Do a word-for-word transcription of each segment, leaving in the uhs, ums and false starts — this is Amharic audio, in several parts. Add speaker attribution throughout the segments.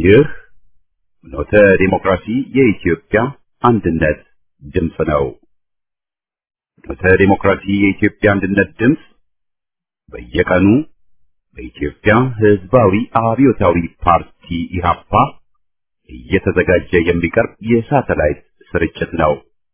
Speaker 1: ይህ ፍኖተ ዲሞክራሲ የኢትዮጵያ አንድነት ድምፅ ነው። ፍኖተ ዲሞክራሲ የኢትዮጵያ አንድነት ድምፅ በየቀኑ በኢትዮጵያ ሕዝባዊ አብዮታዊ ፓርቲ ኢህአፓ እየተዘጋጀ የሚቀርብ የሳተላይት ስርጭት ነው።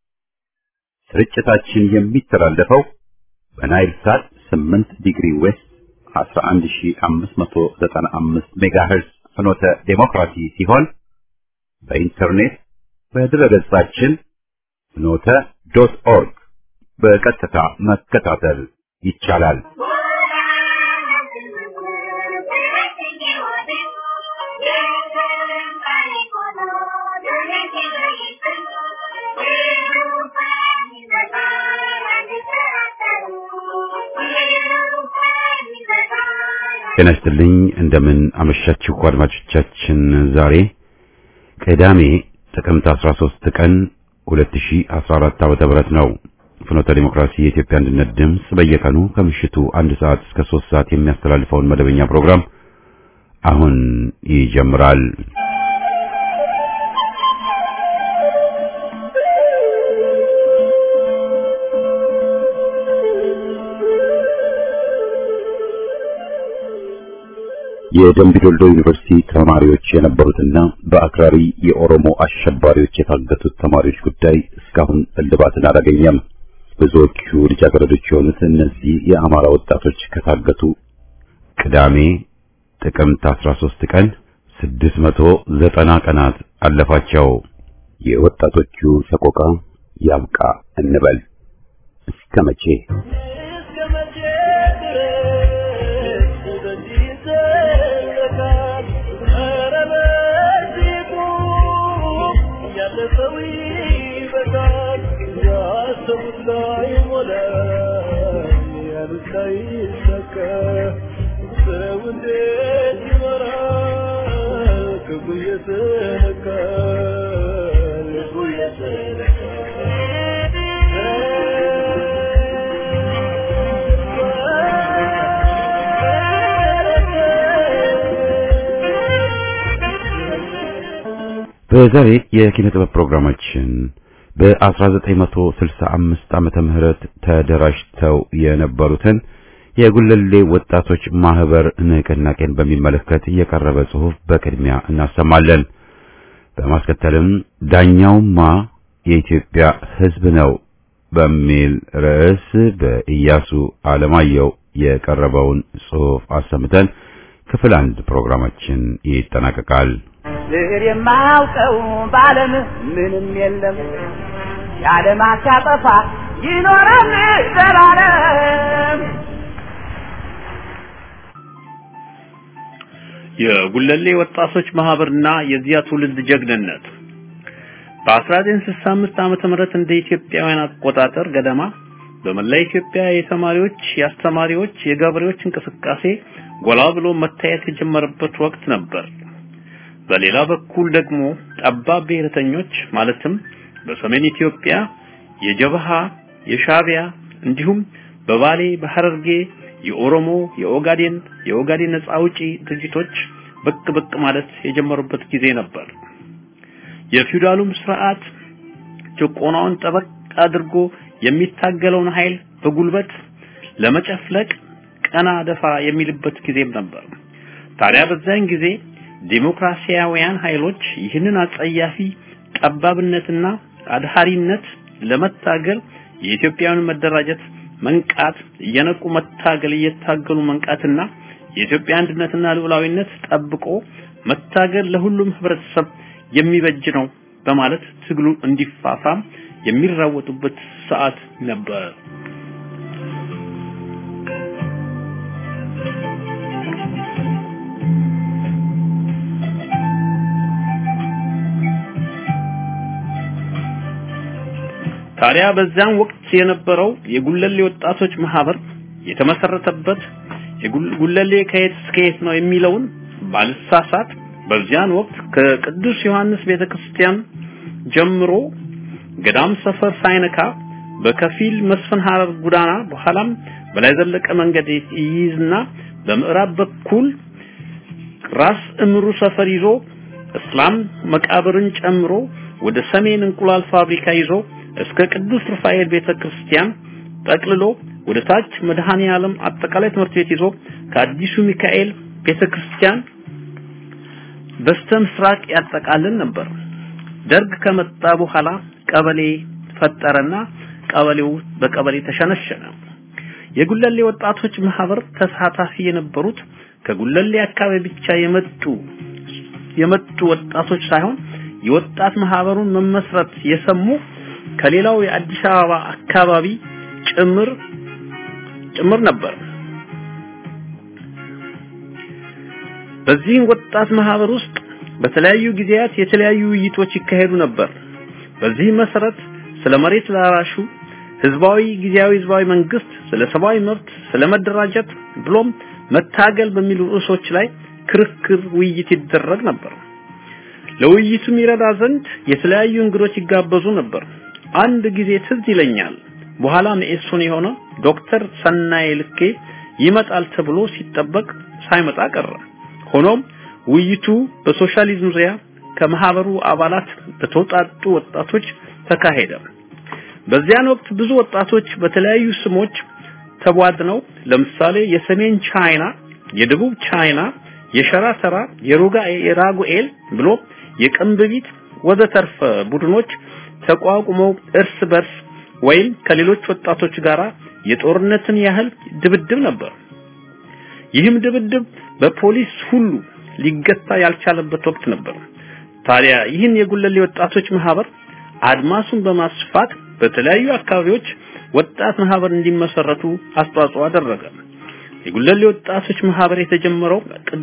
Speaker 1: ስርጭታችን የሚተላለፈው በናይል ሳት ስምንት ዲግሪ ዌስት አስራ አንድ ሺህ አምስት መቶ ዘጠና አምስት ሜጋሄርዝ ፍኖተ ዲሞክራሲ ሲሆን በኢንተርኔት በድረገጻችን ፍኖተ ዶት ኦርግ በቀጥታ መከታተል ይቻላል። ጤና ይስጥልኝ እንደምን አመሻችሁ አድማጮቻችን። ዛሬ ቅዳሜ ጥቅምት አስራ ሶስት ቀን ሁለት ሺህ አስራ አራት ዓመተ ነው። ፍኖተ ዲሞክራሲ የኢትዮጵያ አንድነት ድምፅ በየቀኑ ከምሽቱ አንድ ሰዓት እስከ ሶስት ሰዓት የሚያስተላልፈውን መደበኛ ፕሮግራም አሁን ይጀምራል። የደምቢ ዶሎ ዩኒቨርሲቲ ተማሪዎች የነበሩትና በአክራሪ የኦሮሞ አሸባሪዎች የታገቱት ተማሪዎች ጉዳይ እስካሁን እልባትን አላገኘም። ብዙዎቹ ልጃገረዶች የሆኑት እነዚህ የአማራ ወጣቶች ከታገቱ ቅዳሜ ጥቅምት አስራ ሶስት ቀን ስድስት መቶ ዘጠና ቀናት አለፋቸው። የወጣቶቹ ሰቆቃ ያብቃ እንበል። እስከ መቼ? በዛሬ የኪነ ጥበብ ፕሮግራማችን በ1965 ዓመተ ምህረት ተደራጅተው የነበሩትን የጉለሌ ወጣቶች ማህበር ንቅናቄን በሚመለከት የቀረበ ጽሑፍ በቅድሚያ እናሰማለን። በማስከተልም ዳኛውማ የኢትዮጵያ ሕዝብ ነው በሚል ርዕስ በኢያሱ አለማየሁ የቀረበውን ጽሑፍ አሰምተን ክፍል አንድ ፕሮግራማችን ይጠናቀቃል።
Speaker 2: ዝር የማውቀው ባለም ምንም የለም ያለም አሳጠፋ ይኖራል ዘላለም።
Speaker 3: የጉለሌ ወጣቶች ማህበርና የዚያ ትውልድ ጀግንነት በ1965 ዓመተ ምህረት እንደ ኢትዮጵያውያን አቆጣጠር ገደማ በመላ ኢትዮጵያ የተማሪዎች፣ የአስተማሪዎች፣ የገበሬዎች እንቅስቃሴ ጎላ ብሎ መታየት የጀመረበት ወቅት ነበር። በሌላ በኩል ደግሞ ጠባብ ብሔረተኞች ማለትም በሰሜን ኢትዮጵያ የጀብሃ፣ የሻቢያ እንዲሁም በባሌ በሐረርጌ የኦሮሞ፣ የኦጋዴን የኦጋዴን ነፃ አውጪ ድርጅቶች ብቅ ብቅ ማለት የጀመሩበት ጊዜ ነበር። የፊውዳሉም ስርዓት ጭቆናውን ጠበቅ አድርጎ የሚታገለውን ኃይል በጉልበት ለመጨፍለቅ ቀና ደፋ የሚልበት ጊዜም ነበር። ታዲያ በዛን ጊዜ ዲሞክራሲያውያን ኃይሎች ይህንን አጸያፊ ጠባብነትና አድሃሪነት ለመታገል የኢትዮጵያውያን መደራጀት መንቃት እየነቁ መታገል እየታገሉ መንቃትና የኢትዮጵያ አንድነትና ሉዓላዊነት ጠብቆ መታገል ለሁሉም ህብረተሰብ የሚበጅ ነው በማለት ትግሉ እንዲፋፋም የሚራወጡበት ሰዓት ነበር። ታዲያ በዛን ወቅት የነበረው የጉለሌ ወጣቶች ማህበር የተመሰረተበት የጉለሌ ከየት እስከ የት ነው የሚለውን ባልሳሳት በዚያን ወቅት ከቅዱስ ዮሐንስ ቤተክርስቲያን ጀምሮ ገዳም ሰፈር ሳይነካ በከፊል መስፍን ሐረር ጉዳና በኋላም በላይ ዘለቀ መንገድ ይይዝና በምዕራብ በኩል ራስ እምሩ ሰፈር ይዞ እስላም መቃብርን ጨምሮ ወደ ሰሜን እንቁላል ፋብሪካ ይዞ እስከ ቅዱስ ሩፋኤል ቤተክርስቲያን ጠቅልሎ ወደ ታች መድኃኔ ዓለም አጠቃላይ ትምህርት ቤት ይዞ ከአዲሱ ሚካኤል ቤተክርስቲያን በስተምስራቅ ያጠቃልል ነበር። ደርግ ከመጣ በኋላ ቀበሌ ፈጠረና ቀበሌው በቀበሌ ተሸነሸነ። የጉለሌ ወጣቶች ማህበር ተሳታፊ የነበሩት ከጉለሌ አካባቢ ብቻ የመጡ የመጡ ወጣቶች ሳይሆን የወጣት ማህበሩን መመስረት የሰሙ ከሌላው የአዲስ አበባ አካባቢ ጭምር ጭምር ነበር። በዚህ ወጣት ማህበር ውስጥ በተለያዩ ጊዜያት የተለያዩ ውይይቶች ይካሄዱ ነበር። በዚህ መሰረት ስለ መሬት ላራሹ ህዝባዊ ጊዜያዊ ህዝባዊ መንግስት፣ ስለ ሰብአዊ መብት፣ ስለ መደራጀት ብሎም መታገል በሚሉ ርዕሶች ላይ ክርክር ውይይት ይደረግ ነበር። ለውይይቱ ይረዳ ዘንድ የተለያዩ እንግዶች ይጋበዙ ነበር። አንድ ጊዜ ትዝ ይለኛል በኋላ መኢሶን የሆነ ዶክተር ሰናይ ልኬ ይመጣል ተብሎ ሲጠበቅ ሳይመጣ ቀረ። ሆኖም ውይይቱ በሶሻሊዝም ዙሪያ ከማህበሩ አባላት በተውጣጡ ወጣቶች ተካሄደ። በዚያን ወቅት ብዙ ወጣቶች በተለያዩ ስሞች ተቧድነው ለምሳሌ የሰሜን ቻይና፣ የደቡብ ቻይና፣ የሸራተራ፣ የሮጋ የራጉኤል ብሎ የቀንብቢት ወዘተርፈ ቡድኖች ተቋቁመው እርስ በርስ ወይም ከሌሎች ወጣቶች ጋራ የጦርነትን ያህል ድብድብ ነበር። ይህም ድብድብ በፖሊስ ሁሉ ሊገታ ያልቻለበት ወቅት ነበር። ታዲያ ይህን የጉለሌ ወጣቶች ማህበር አድማሱን በማስፋት በተለያዩ አካባቢዎች ወጣት ማህበር እንዲመሰረቱ አስተዋጽኦ አደረገ። የጉለሌ ወጣቶች ማህበር የተጀመረው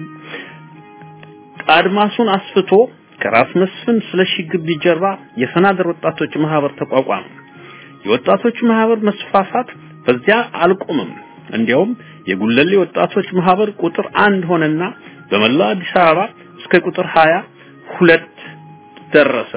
Speaker 3: አድማሱን አስፍቶ ከራስ መስፍን ስለሺ ግቢ ጀርባ የሰናደር ወጣቶች ማህበር ተቋቋመ። የወጣቶች ማህበር መስፋፋት በዚያ አልቆመም። እንዲያውም የጉለሌ ወጣቶች ማህበር ቁጥር አንድ ሆነና በመላ አዲስ አበባ እስከ ቁጥር ሃያ ሁለት ደረሰ።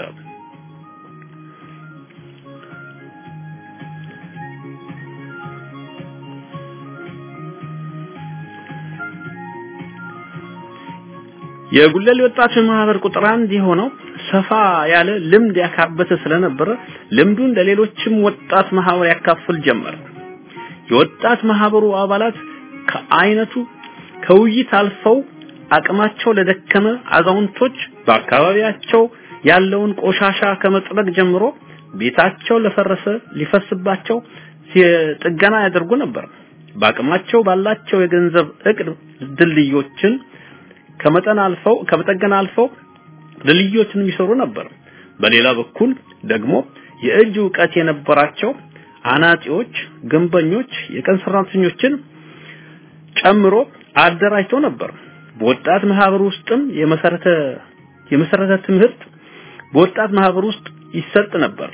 Speaker 3: የጉለሌ ወጣቶች ማህበር ቁጥር አንድ የሆነው ሰፋ ያለ ልምድ ያካበተ ስለነበረ ልምዱን ለሌሎችም ወጣት ማህበር ያካፍል ጀመረ። የወጣት ማህበሩ አባላት ከአይነቱ ከውይይት አልፈው አቅማቸው ለደከመ አዛውንቶች በአካባቢያቸው ያለውን ቆሻሻ ከመጥረግ ጀምሮ ቤታቸው ለፈረሰ ሊፈስባቸው ጥገና ያደርጉ ነበር። በአቅማቸው ባላቸው የገንዘብ እቅድ ድልድዮችን ከመጠን አልፈው ከመጠገና አልፈው ድልድዮችን ይሰሩ ነበር። በሌላ በኩል ደግሞ የእጅ ዕውቀት የነበራቸው አናጺዎች፣ ግንበኞች፣ የቀን ሰራተኞችን ጨምሮ አደራጅተው ነበር። በወጣት ማህበር ውስጥም የመሰረተ የመሰረተ ትምህርት በወጣት ማህበር ውስጥ ይሰጥ ነበር።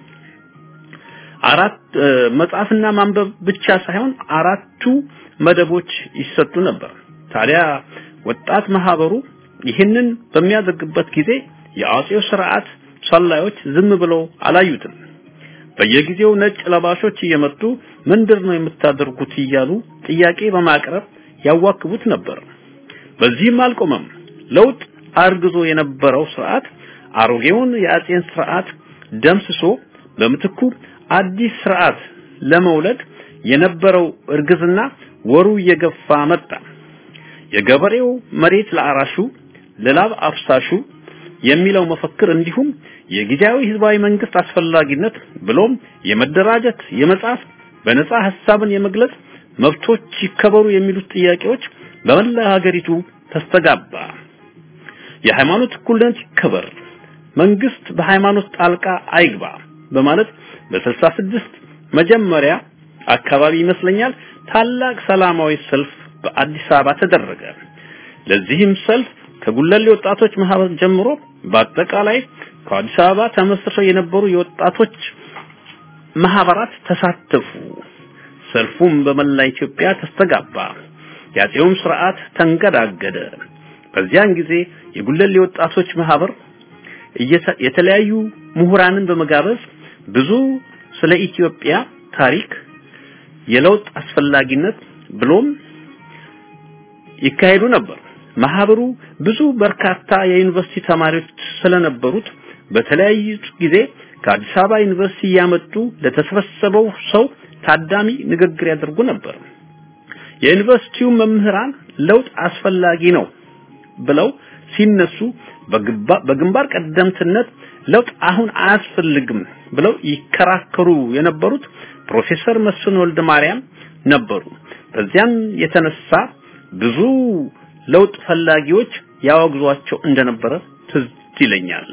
Speaker 3: አራት መጽሐፍና ማንበብ ብቻ ሳይሆን አራቱ መደቦች ይሰጡ ነበር። ታዲያ ወጣት ማህበሩ ይህንን በሚያደርግበት ጊዜ የአጼው ስርዓት ሰላዮች ዝም ብለው አላዩትም። በየጊዜው ነጭ ለባሾች እየመጡ ምንድነው የምታደርጉት እያሉ ጥያቄ በማቅረብ ያዋክቡት ነበር። በዚህም አልቆመም። ለውጥ አርግዞ የነበረው ስርዓት አሮጌውን የአጼን ስርዓት ደምስሶ በምትኩ አዲስ ስርዓት ለመውለድ የነበረው እርግዝና ወሩ እየገፋ መጣ። የገበሬው መሬት ለአራሹ ለላብ አፍሳሹ የሚለው መፈክር እንዲሁም የጊዜያዊ ህዝባዊ መንግስት አስፈላጊነት ብሎም የመደራጀት የመጻፍ በነጻ ሐሳብን የመግለጽ መብቶች ይከበሩ የሚሉት ጥያቄዎች በመላ ሀገሪቱ ተስተጋባ። የሃይማኖት እኩልነት ይከበር፣ መንግስት በሃይማኖት ጣልቃ አይግባ በማለት በስልሳ ስድስት መጀመሪያ አካባቢ ይመስለኛል ታላቅ ሰላማዊ ሰልፍ በአዲስ አበባ ተደረገ። ለዚህም ሰልፍ ከጉለሌ ወጣቶች ማህበር ጀምሮ በአጠቃላይ ከአዲስ አበባ ተመስርተው የነበሩ የወጣቶች ማህበራት ተሳተፉ። ሰልፉም በመላ ኢትዮጵያ ተስተጋባ። የአጼውም ስርዓት ተንገዳገደ። በዚያን ጊዜ የጉለሌ ወጣቶች ማህበር የተለያዩ ምሁራንን በመጋበዝ ብዙ ስለ ኢትዮጵያ ታሪክ የለውጥ አስፈላጊነት ብሎም ይካሄዱ ነበር። ማህበሩ ብዙ በርካታ የዩኒቨርሲቲ ተማሪዎች ስለነበሩት በተለያየ ጊዜ ከአዲስ አበባ ዩኒቨርሲቲ ያመጡ ለተሰበሰበው ሰው ታዳሚ ንግግር ያደርጉ ነበር። የዩኒቨርሲቲው መምህራን ለውጥ አስፈላጊ ነው ብለው ሲነሱ በግንባር ቀደምትነት ለውጥ አሁን አያስፈልግም ብለው ይከራከሩ የነበሩት ፕሮፌሰር መስፍን ወልደ ማርያም ነበሩ። በዚያም የተነሳ ብዙ ለውጥ ፈላጊዎች ያወግዟቸው እንደነበረ ትዝ ይለኛል።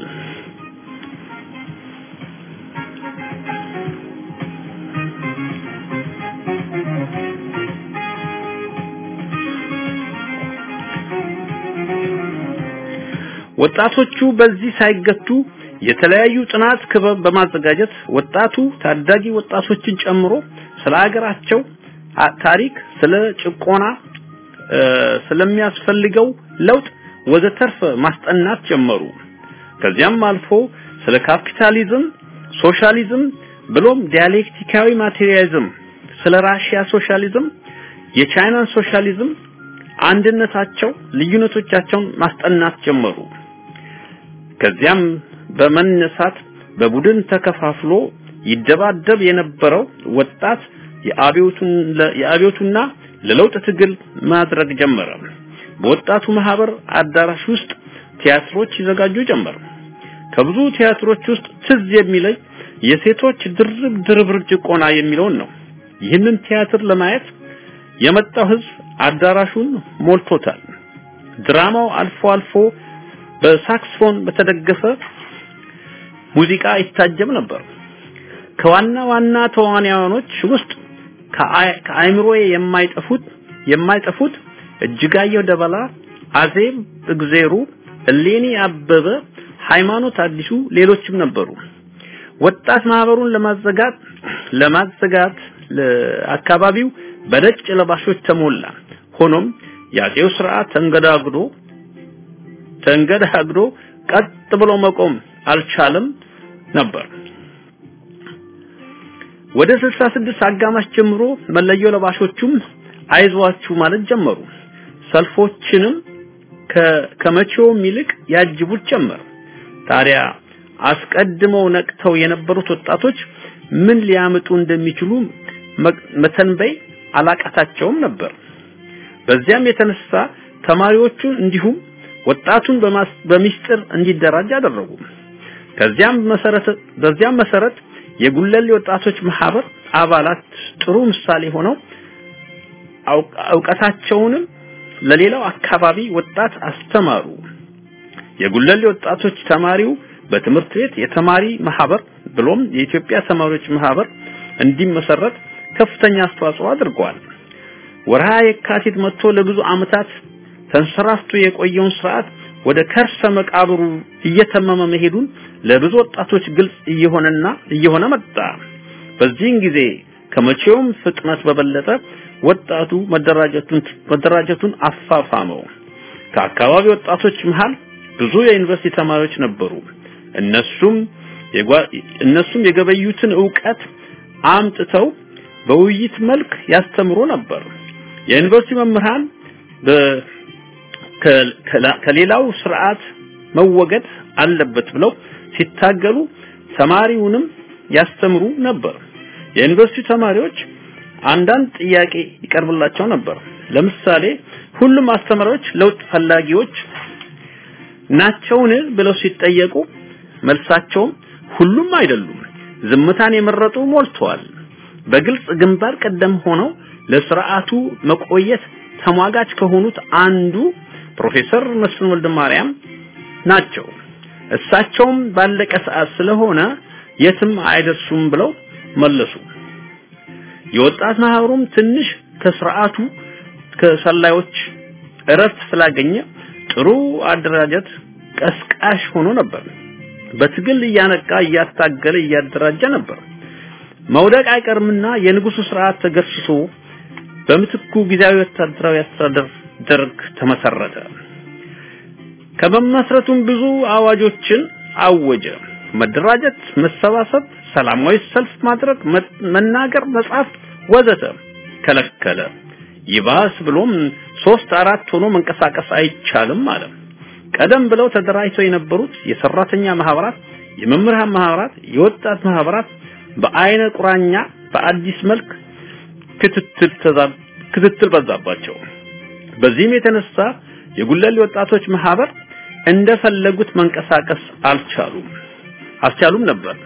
Speaker 3: ወጣቶቹ በዚህ ሳይገቱ የተለያዩ ጥናት ክበብ በማዘጋጀት ወጣቱ ታዳጊ ወጣቶችን ጨምሮ ስለ ሀገራቸው ታሪክ፣ ስለ ጭቆና፣ ስለሚያስፈልገው ለውጥ ወዘተርፈ ማስጠናት ጀመሩ። ከዚያም አልፎ ስለ ካፒታሊዝም፣ ሶሻሊዝም ብሎም ዲያሌክቲካዊ ማቴሪያሊዝም፣ ስለ ራሺያ ሶሻሊዝም፣ የቻይና ሶሻሊዝም አንድነታቸው፣ ልዩነቶቻቸውን ማስጠናት ጀመሩ። ከዚያም በመነሳት በቡድን ተከፋፍሎ ይደባደብ የነበረው ወጣት የአብዮቱን የአብዮቱና ለለውጥ ትግል ማድረግ ጀመረ። በወጣቱ ማህበር አዳራሽ ውስጥ ቲያትሮች ይዘጋጁ ጀመር። ከብዙ ቲያትሮች ውስጥ ትዝ የሚለኝ የሴቶች ድርብ ድርብር ጭቆና የሚለውን ነው። ይህንን ቲያትር ለማየት የመጣው ህዝብ አዳራሹን ሞልቶታል። ድራማው አልፎ አልፎ በሳክስፎን በተደገፈ ሙዚቃ ይታጀብ ነበር። ከዋና ዋና ተዋናዮች ውስጥ ከአይምሮዬ የማይጠፉት የማይጠፉት እጅጋየሁ ደበላ፣ አዜብ እግዜሩ፣ እሌኒ አበበ፣ ሃይማኖት አዲሱ ሌሎችም ነበሩ። ወጣት ማህበሩን ለማዘጋት ለማዘጋት ለአካባቢው በነጭ ለባሾች ተሞላ። ሆኖም ያጤው ስርዓት ተንገዳግዶ ተንገዳግዶ ቀጥ ብሎ መቆም አልቻለም ነበር። ወደ ስልሳ ስድስት አጋማሽ ጀምሮ መለዮ ለባሾቹም አይዟችሁ ማለት ጀመሩ። ሰልፎችንም ከመቼው ሚልቅ ያጅቡት ጀመር። ታዲያ አስቀድመው ነቅተው የነበሩት ወጣቶች ምን ሊያመጡ እንደሚችሉ መተንበይ አላቃታቸውም ነበር። በዚያም የተነሳ ተማሪዎቹ እንዲሁም ወጣቱን በሚስጥር እንዲደራጅ አደረጉ። ከዚያም መሰረት በዚያም መሰረት የጉለሌ ወጣቶች ማህበር አባላት ጥሩ ምሳሌ ሆነው አውቀታቸውን ለሌላው አካባቢ ወጣት አስተማሩ። የጉለሌ ወጣቶች ተማሪው በትምህርት ቤት የተማሪ ማህበር ብሎም የኢትዮጵያ ተማሪዎች ማህበር እንዲመሰረት ከፍተኛ አስተዋጽኦ አድርጓል። ወርሃ የካቲት መጥቶ ለብዙ አመታት ተንሰራፍቶ የቆየውን ስርዓት ወደ ከርሰ መቃብሩ እየተመመ መሄዱን ለብዙ ወጣቶች ግልጽ እየሆነና እየሆነ መጣ። በዚህን ጊዜ ከመቼውም ፍጥነት በበለጠ ወጣቱ መደራጀቱን መደራጀቱን አፋፋመው። ከአካባቢ ወጣቶች መሃል ብዙ የዩኒቨርሲቲ ተማሪዎች ነበሩ። እነሱም እነሱም የገበዩትን ዕውቀት አምጥተው በውይይት መልክ ያስተምሩ ነበር። የዩኒቨርሲቲ መምህራን ከሌላው ስርዓት መወገድ አለበት ብለው ሲታገሉ ተማሪውንም ያስተምሩ ነበር። የዩኒቨርሲቲ ተማሪዎች አንዳንድ ጥያቄ ይቀርብላቸው ነበር። ለምሳሌ ሁሉም አስተማሪዎች ለውጥ ፈላጊዎች ናቸውን ብለው ሲጠየቁ መልሳቸው ሁሉም አይደሉም፣ ዝምታን የመረጡ ሞልተዋል። በግልጽ ግንባር ቀደም ሆነው ለስርዓቱ መቆየት ተሟጋች ከሆኑት አንዱ ፕሮፌሰር መስፍን ወልደ ማርያም ናቸው። እሳቸውም ባለቀ ሰዓት ስለሆነ የትም አይደርሱም ብለው መለሱ። የወጣት ማህበሩም ትንሽ ከስርዓቱ ከሰላዮች እረፍት ስላገኘ ጥሩ አደራጀት ቀስቃሽ ሆኖ ነበር። በትግል እያነቃ እያታገለ እያደራጀ ነበር። መውደቅ አይቀርምና የንጉሱ ስርዓት ተገርስሶ በምትኩ ጊዜያዊ ወታደራዊ አስተዳደር ደርግ ተመሰረተ። ከመመስረቱም ብዙ አዋጆችን አወጀ። መደራጀት፣ መሰባሰብ፣ ሰላማዊ ሰልፍ ማድረግ፣ መናገር፣ መጻፍ ወዘተ ከለከለ። ይባስ ብሎም ሶስት አራት ሆኖ መንቀሳቀስ አይቻልም ማለት ቀደም ብለው ተደራጅተው የነበሩት የሰራተኛ ማህበራት የመምህራን ማህበራት የወጣት ማህበራት በአይነ ቁራኛ በአዲስ መልክ ክትትል ተዛብ ክትትል በዛባቸው በዚህም የተነሳ የጉለሌ ወጣቶች ማህበር እንደፈለጉት መንቀሳቀስ አልቻሉም አልቻሉም ነበር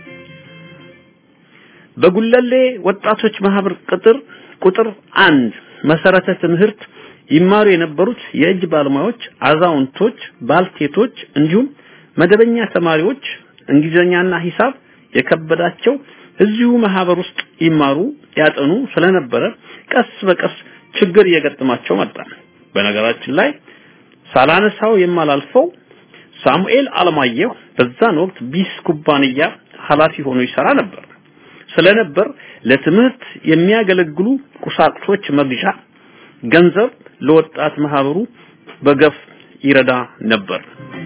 Speaker 3: በጉለሌ ወጣቶች ማህበር ቁጥር ቁጥር አንድ መሰረተ ትምህርት ይማሩ የነበሩት የእጅ ባለሙያዎች አዛውንቶች ባልቴቶች እንዲሁም መደበኛ ተማሪዎች እንግሊዘኛና ሂሳብ የከበዳቸው እዚሁ ማህበር ውስጥ ይማሩ ያጠኑ ስለነበረ ቀስ በቀስ ችግር እየገጠማቸው መጣ በነገራችን ላይ ሳላነሳው የማላልፈው ሳሙኤል አለማየሁ በዛን ወቅት ቢስ ኩባንያ ኃላፊ ሆኖ ይሰራ ነበር ስለነበር ለትምህርት የሚያገለግሉ ቁሳቁሶች መግዣ ገንዘብ ለወጣት ማህበሩ በገፍ ይረዳ ነበር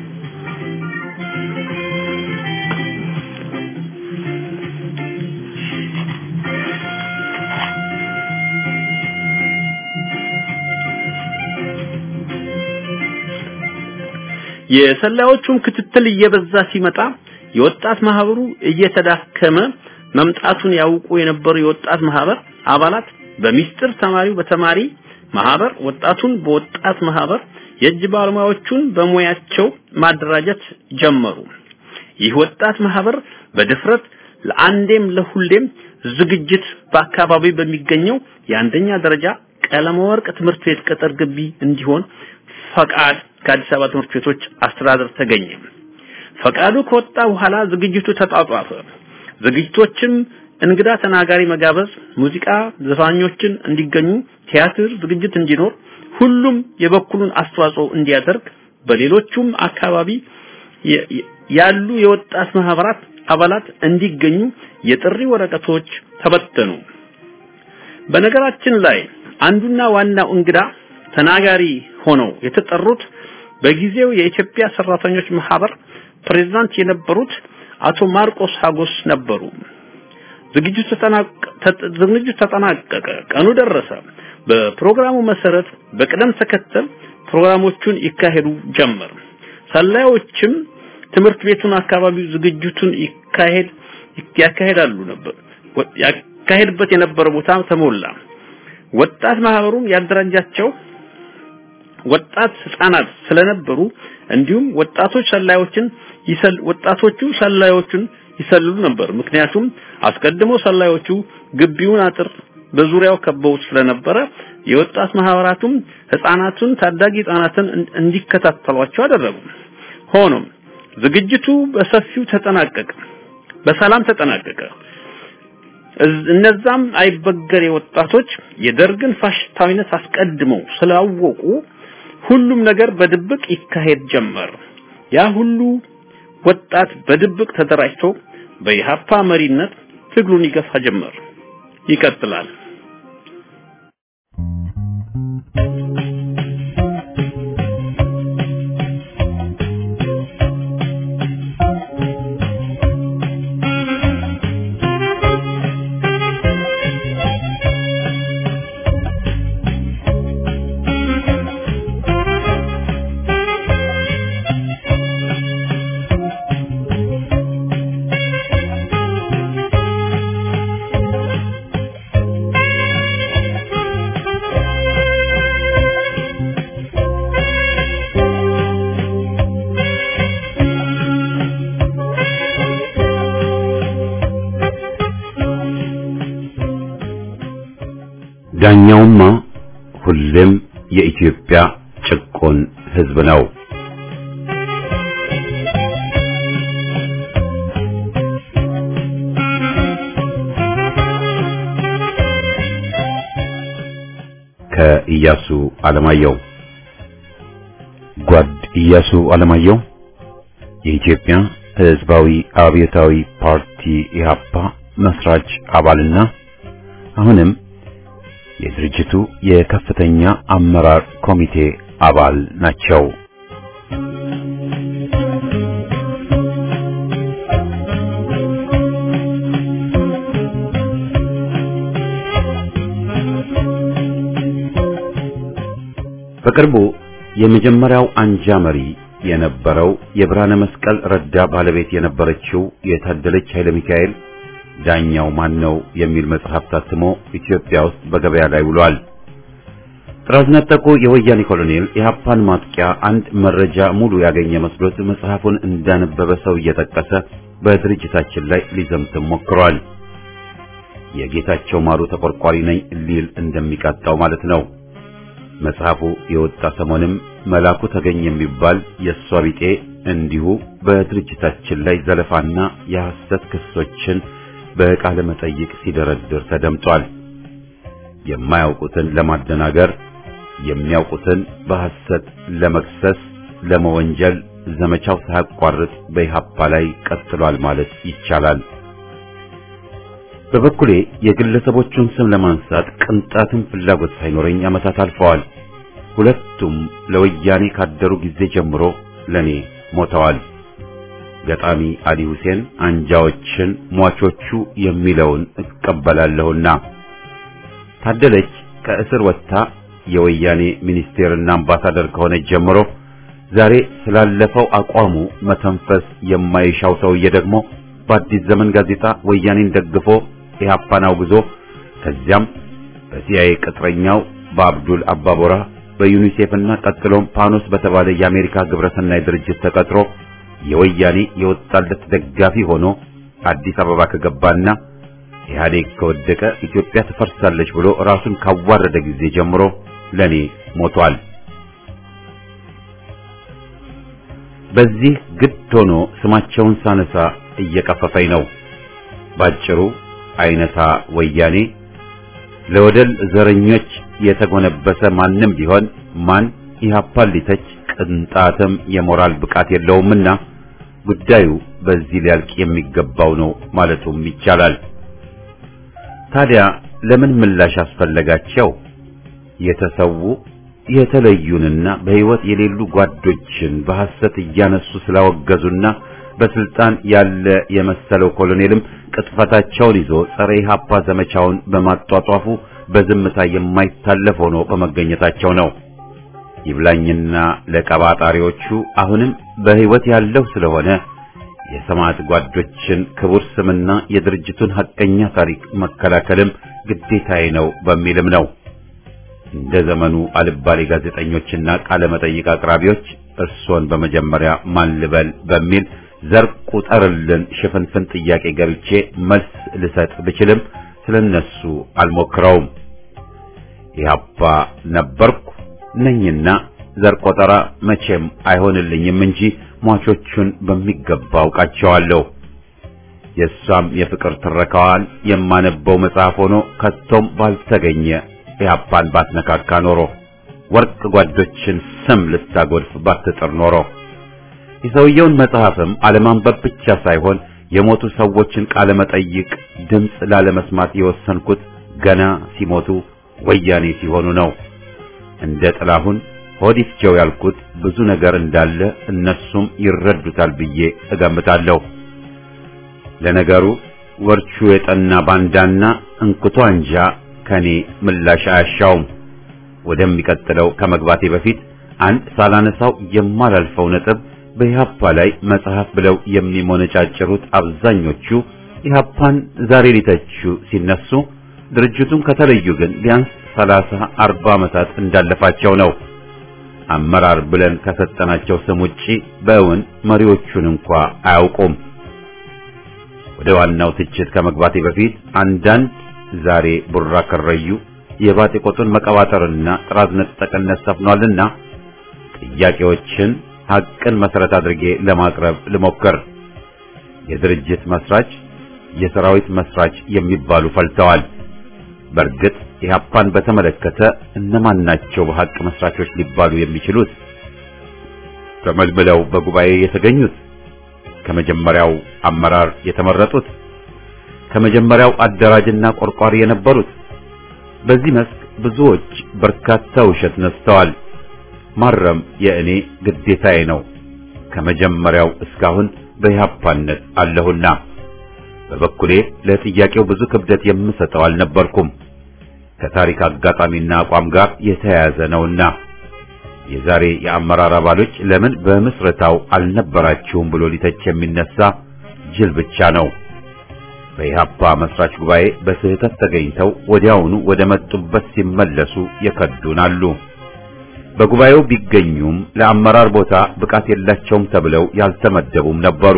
Speaker 3: የሰላዮቹም ክትትል እየበዛ ሲመጣ የወጣት ማህበሩ እየተዳከመ መምጣቱን ያውቁ የነበሩ የወጣት ማህበር አባላት በሚስጥር ተማሪው በተማሪ ማህበር ወጣቱን በወጣት ማህበር የእጅ ባለሙያዎቹን በሙያቸው ማደራጀት ጀመሩ ይህ ወጣት ማህበር በድፍረት ለአንዴም ለሁሌም ዝግጅት በአካባቢው በሚገኘው የአንደኛ ደረጃ ቀለመወርቅ ትምህርት ቤት ቅጥር ግቢ እንዲሆን ፈቃድ ከአዲስ አበባ ትምህርት ቤቶች አስተዳደር ተገኘ ፈቃዱ ከወጣ በኋላ ዝግጅቱ ተጣጣፈ ዝግጅቶችም እንግዳ ተናጋሪ መጋበዝ ሙዚቃ ዘፋኞችን እንዲገኙ ቲያትር ዝግጅት እንዲኖር ሁሉም የበኩሉን አስተዋጽኦ እንዲያደርግ በሌሎችም አካባቢ ያሉ የወጣት ማህበራት አባላት እንዲገኙ የጥሪ ወረቀቶች ተበተኑ በነገራችን ላይ አንዱና ዋናው እንግዳ ተናጋሪ ሆነው የተጠሩት በጊዜው የኢትዮጵያ ሰራተኞች ማህበር ፕሬዝዳንት የነበሩት አቶ ማርቆስ ሀጎስ ነበሩ ዝግጅቱ ተጠናቀቀ ቀኑ ደረሰ በፕሮግራሙ መሰረት በቅደም ተከተል ፕሮግራሞቹን ይካሄዱ ጀመር ሰላዮችም ትምህርት ቤቱን አካባቢው ዝግጅቱን ይካሄድ ያካሄዳሉ ነበር ያካሄድበት የነበረው ቦታ ተሞላ ወጣት ማህበሩን ያደራጃቸው ወጣት ህፃናት ስለነበሩ እንዲሁም ወጣቶች ሰላዮችን ይሰል ወጣቶቹ ሰላዮችን ይሰልሉ ነበር ምክንያቱም አስቀድሞ ሰላዮቹ ግቢውን አጥር በዙሪያው ከበው ስለነበረ የወጣት ማህበራቱም ህፃናቱን ታዳጊ ህፃናትን እንዲከታተሏቸው አደረጉ ሆኖም ዝግጅቱ በሰፊው ተጠናቀቀ በሰላም ተጠናቀቀ እነዛም አይበገሬ ወጣቶች የደርግን ፋሽስታዊነት አስቀድመው ስላወቁ ሁሉም ነገር በድብቅ ይካሄድ ጀመር ያ ሁሉ ወጣት በድብቅ ተደራጅቶ በኢሃፓ መሪነት ትግሉን ይገፋ ጀመር ይቀጥላል
Speaker 1: ዳኛውማ ሁሌም የኢትዮጵያ ጭቆን ህዝብ ነው ከኢያሱ አለማየሁ ጓድ ኢያሱ አለማየሁ የኢትዮጵያ ህዝባዊ አብዮታዊ ፓርቲ ኢሃፓ መስራች አባልና አሁንም የድርጅቱ የከፍተኛ አመራር ኮሚቴ አባል ናቸው በቅርቡ የመጀመሪያው አንጃ መሪ የነበረው የብርሃነ መስቀል ረዳ ባለቤት የነበረችው የታደለች ኃይለ ሚካኤል ዳኛው ማን ነው የሚል መጽሐፍ ታትሞ ኢትዮጵያ ውስጥ በገበያ ላይ ውሏል። ጥራዝ ነጠቁ የወያኔ ኮሎኔል የኢህአፓን ማጥቂያ አንድ መረጃ ሙሉ ያገኘ መስሎት መጽሐፉን እንዳነበበ ሰው እየጠቀሰ በድርጅታችን ላይ ሊዘምትም ሞክሯል። የጌታቸው ማሩ ተቆርቋሪ ነኝ ሊል እንደሚቃጣው ማለት ነው። መጽሐፉ የወጣ ሰሞንም መላኩ ተገኘ የሚባል የሷ ቢጤ እንዲሁ በድርጅታችን ላይ ዘለፋና የሐሰት ክሶችን በቃለ መጠይቅ ሲደረድር ተደምጧል። የማያውቁትን ለማደናገር የሚያውቁትን በሐሰት ለመክሰስ ለመወንጀል ዘመቻው ሳያቋርጥ በኢህአፓ ላይ ቀጥሏል ማለት ይቻላል። በበኩሌ የግለሰቦቹን ስም ለማንሳት ቅንጣትን ፍላጎት ሳይኖረኝ ዓመታት አልፈዋል። ሁለቱም ለወያኔ ካደሩ ጊዜ ጀምሮ ለኔ ሞተዋል። ገጣሚ አሊ ሁሴን አንጃዎችን ሟቾቹ የሚለውን እቀበላለሁና ታደለች ከእስር ወጥታ የወያኔ ሚኒስቴርና አምባሳደር ከሆነች ጀምሮ ዛሬ ስላለፈው አቋሙ መተንፈስ የማይሻው ሰውዬ ደግሞ በአዲስ ዘመን ጋዜጣ ወያኔን ደግፎ ኢህአፓን አውግዞ ከዚያም በሲአይኤ ቅጥረኛው በአብዱል አባቦራ በዩኒሴፍና ቀጥሎም ፓኖስ በተባለ የአሜሪካ ግብረሰናይ ድርጅት ተቀጥሮ የወያኔ የወጣለት ደጋፊ ሆኖ አዲስ አበባ ከገባና ኢህአዴግ ከወደቀ ኢትዮጵያ ትፈርሳለች ብሎ ራሱን ካዋረደ ጊዜ ጀምሮ ለኔ ሞቷል። በዚህ ግድ ሆኖ ስማቸውን ሳነሳ እየቀፈፈኝ ነው። ባጭሩ አይነታ ወያኔ ለወደል ዘረኞች የተጎነበሰ ማንም ቢሆን ማን ኢህአፓን ሊተች ቅንጣትም የሞራል ብቃት የለውምና ጉዳዩ በዚህ ሊያልቅ የሚገባው ነው ማለቱም ይቻላል። ታዲያ ለምን ምላሽ አስፈለጋቸው? የተሰዉ የተለዩንና በህይወት የሌሉ ጓዶችን በሐሰት እያነሱ ስላወገዙና በስልጣን ያለ የመሰለው ኮሎኔልም ቅጥፈታቸውን ይዞ ጸረ ኢህአፓ ዘመቻውን በማጧጧፉ በዝምታ የማይታለፍ ሆኖ በመገኘታቸው ነው። ይብላኝና ለቀባጣሪዎቹ አሁንም በህይወት ያለው ስለሆነ የሰማዕት ጓዶችን ክቡር ስምና የድርጅቱን ሐቀኛ ታሪክ መከላከልም ግዴታዬ ነው በሚልም ነው። እንደ ዘመኑ አልባሌ ጋዜጠኞችና ቃለ መጠይቅ አቅራቢዎች እርሶን በመጀመሪያ ማን ልበል በሚል ዘር ቁጠርልን ሽፍንፍን ጥያቄ ገብቼ መልስ ልሰጥ ብችልም ስለነሱ አልሞክረውም። ኢህአፓ ነበርኩ ነኝና ዘር ቆጠራ መቼም አይሆንልኝም እንጂ ሟቾቹን በሚገባ አውቃቸዋለሁ። የሷም የፍቅር ትረካዋን የማነበው መጽሐፍ ሆኖ ከቶም ባልተገኘ ኢህአፓን ባትነካካ ኖሮ ወርቅ ጓዶችን ስም ልታጎድፍ ባትጥር ኖሮ የሰውየውን መጽሐፍም አለማንበብ ብቻ ሳይሆን የሞቱ ሰዎችን ቃለ መጠይቅ ድምጽ ላለመስማት የወሰንኩት ገና ሲሞቱ ወያኔ ሲሆኑ ነው። እንደ ጥላሁን ሆዲፍቸው ያልኩት ብዙ ነገር እንዳለ እነሱም ይረዱታል ብዬ እገምታለሁ። ለነገሩ ወርቹ የጠና ባንዳና እንኩቶ አንጃ ከኔ ምላሽ አያሻውም። ወደሚቀጥለው ከመግባቴ በፊት አንድ ሳላነሳው የማላልፈው ነጥብ በኢህአፓ ላይ መጽሐፍ ብለው የሚሞነጫጭሩት አብዛኞቹ ኢህአፓን ዛሬ ሊተቹ ሲነሱ ድርጅቱን ከተለዩ ግን ቢያንስ ሰላሳ አርባ ዓመታት እንዳለፋቸው ነው። አመራር ብለን ከሰጠናቸው ስም ውጪ በእውን መሪዎቹን እንኳን አያውቁም። ወደ ዋናው ትችት ከመግባቴ በፊት አንዳንድ ዛሬ ቡራ ከረዩ የባጤ ቆጡን መቀባጠርና ጥራዝ ነጠቅነት ሰፍኗልና ጥያቄዎችን ሐቅን መሰረት አድርጌ ለማቅረብ ልሞክር። የድርጅት መስራች የሰራዊት መስራች የሚባሉ ፈልተዋል። በእርግጥ ኢህአፓን በተመለከተ እነማን ናቸው በሐቅ መስራቾች ሊባሉ የሚችሉት? ተመልምለው በጉባኤ የተገኙት፣ ከመጀመሪያው አመራር የተመረጡት፣ ከመጀመሪያው አደራጅና ቆርቋሪ የነበሩት። በዚህ መስክ ብዙዎች በርካታ ውሸት ነስተዋል። ማረም የእኔ ግዴታዬ ነው። ከመጀመሪያው እስካሁን በኢህአፓነት አለሁና በበኩሌ ለጥያቄው ብዙ ክብደት የምሰጠው አልነበርኩም። ከታሪክ አጋጣሚና አቋም ጋር የተያያዘ ነውና የዛሬ የአመራር አባሎች ለምን በምስረታው አልነበራችሁም ብሎ ሊተች የሚነሳ ጅል ብቻ ነው። በኢህአፓ መስራች ጉባኤ በስህተት ተገኝተው ወዲያውኑ ወደ መጡበት ሲመለሱ የከዱን አሉ። በጉባኤው ቢገኙም ለአመራር ቦታ ብቃት የላቸውም ተብለው ያልተመደቡም ነበሩ፣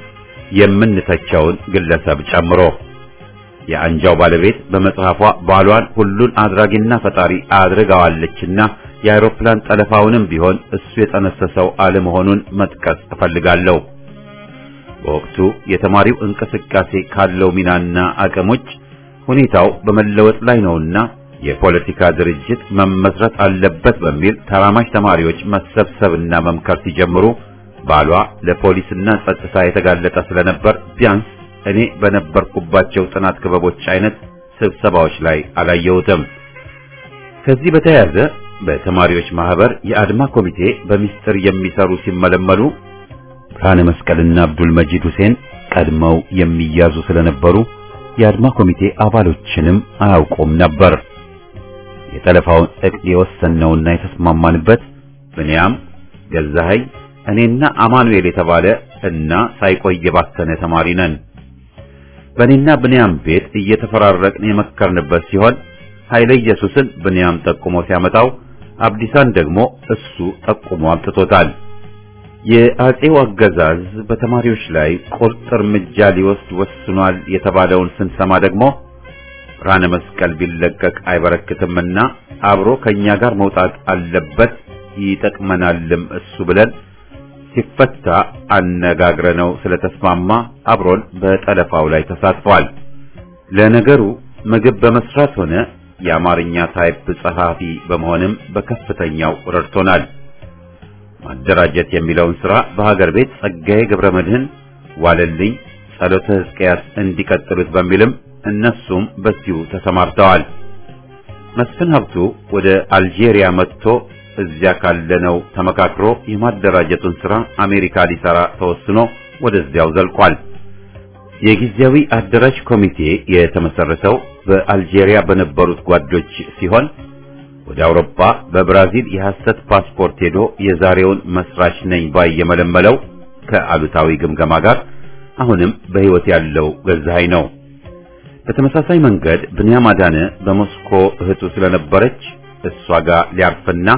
Speaker 1: የምንተቸውን ግለሰብ ጨምሮ። የአንጃው ባለቤት በመጽሐፏ ባሏን ሁሉን አድራጊና ፈጣሪ አድርጋዋለችና የአውሮፕላን ጠለፋውንም ቢሆን እሱ የጠነሰሰው አለመሆኑን መጥቀስ እፈልጋለሁ። በወቅቱ የተማሪው እንቅስቃሴ ካለው ሚናና አቅሞች ሁኔታው በመለወጥ ላይ ነውና የፖለቲካ ድርጅት መመስረት አለበት በሚል ተራማጅ ተማሪዎች መሰብሰብና መምከር ሲጀምሩ ባሏ ለፖሊስና ጸጥታ የተጋለጠ ስለነበር ቢያንስ እኔ በነበርኩባቸው ጥናት ክበቦች አይነት ስብሰባዎች ላይ አላየሁትም። ከዚህ በተያያዘ በተማሪዎች ማህበር የአድማ ኮሚቴ በሚስጥር የሚሰሩ ሲመለመሉ ብርሃነ መስቀልና አብዱል መጂድ ሁሴን ቀድመው የሚያዙ ስለነበሩ የአድማ ኮሚቴ አባሎችንም አያውቁም ነበር። የጠለፋውን እቅድ የወሰነውና የተስማማንበት ብንያም ገዛኸኝ፣ እኔና አማኑኤል የተባለ እና ሳይቆይ የባከነ ተማሪ ነን። በእኔና ብንያም ቤት እየተፈራረቅን የመከርንበት ሲሆን ኃይለ ኢየሱስን ብንያም ጠቁሞ ሲያመጣው አብዲሳን ደግሞ እሱ ጠቁሞ አምጥቶታል። የአጼው አገዛዝ በተማሪዎች ላይ ቁርጥ እርምጃ ሊወስድ ወስኗል የተባለውን ስንሰማ ደግሞ ብርሃነ መስቀል ቢለቀቅ አይበረክትምና አብሮ ከኛ ጋር መውጣት አለበት ይጠቅመናልም እሱ ብለን ሲፈታ አነጋግረነው ስለተስማማ አብሮን በጠለፋው ላይ ተሳትፏል። ለነገሩ ምግብ በመስራት ሆነ የአማርኛ ታይፕ ጸሐፊ በመሆንም በከፍተኛው ረድቶናል። ማደራጀት የሚለውን ሥራ በሀገር ቤት ጸጋዬ ገብረመድህን፣ ዋለልኝ፣ ጸሎተ ሕዝቅያስ እንዲቀጥሉት በሚልም እነሱም በዚሁ ተሰማርተዋል። መስፍን ሀብቱ ወደ አልጄሪያ መጥቶ እዚያ ካለነው ተመካክሮ የማደራጀቱን ሥራ አሜሪካ ሊሰራ ተወስኖ ወደዚያው ዘልቋል። የጊዜያዊ አደራጅ ኮሚቴ የተመሰረተው በአልጄሪያ በነበሩት ጓዶች ሲሆን ወደ አውሮፓ በብራዚል የሐሰት ፓስፖርት ሄዶ የዛሬውን መስራች ነኝ ባይ የመለመለው ከአሉታዊ ግምገማ ጋር አሁንም በሕይወት ያለው ገዛኸኝ ነው። በተመሳሳይ መንገድ ብንያም አዳነ በሞስኮ እህቱ ስለነበረች እሷ ጋር ሊያርፍና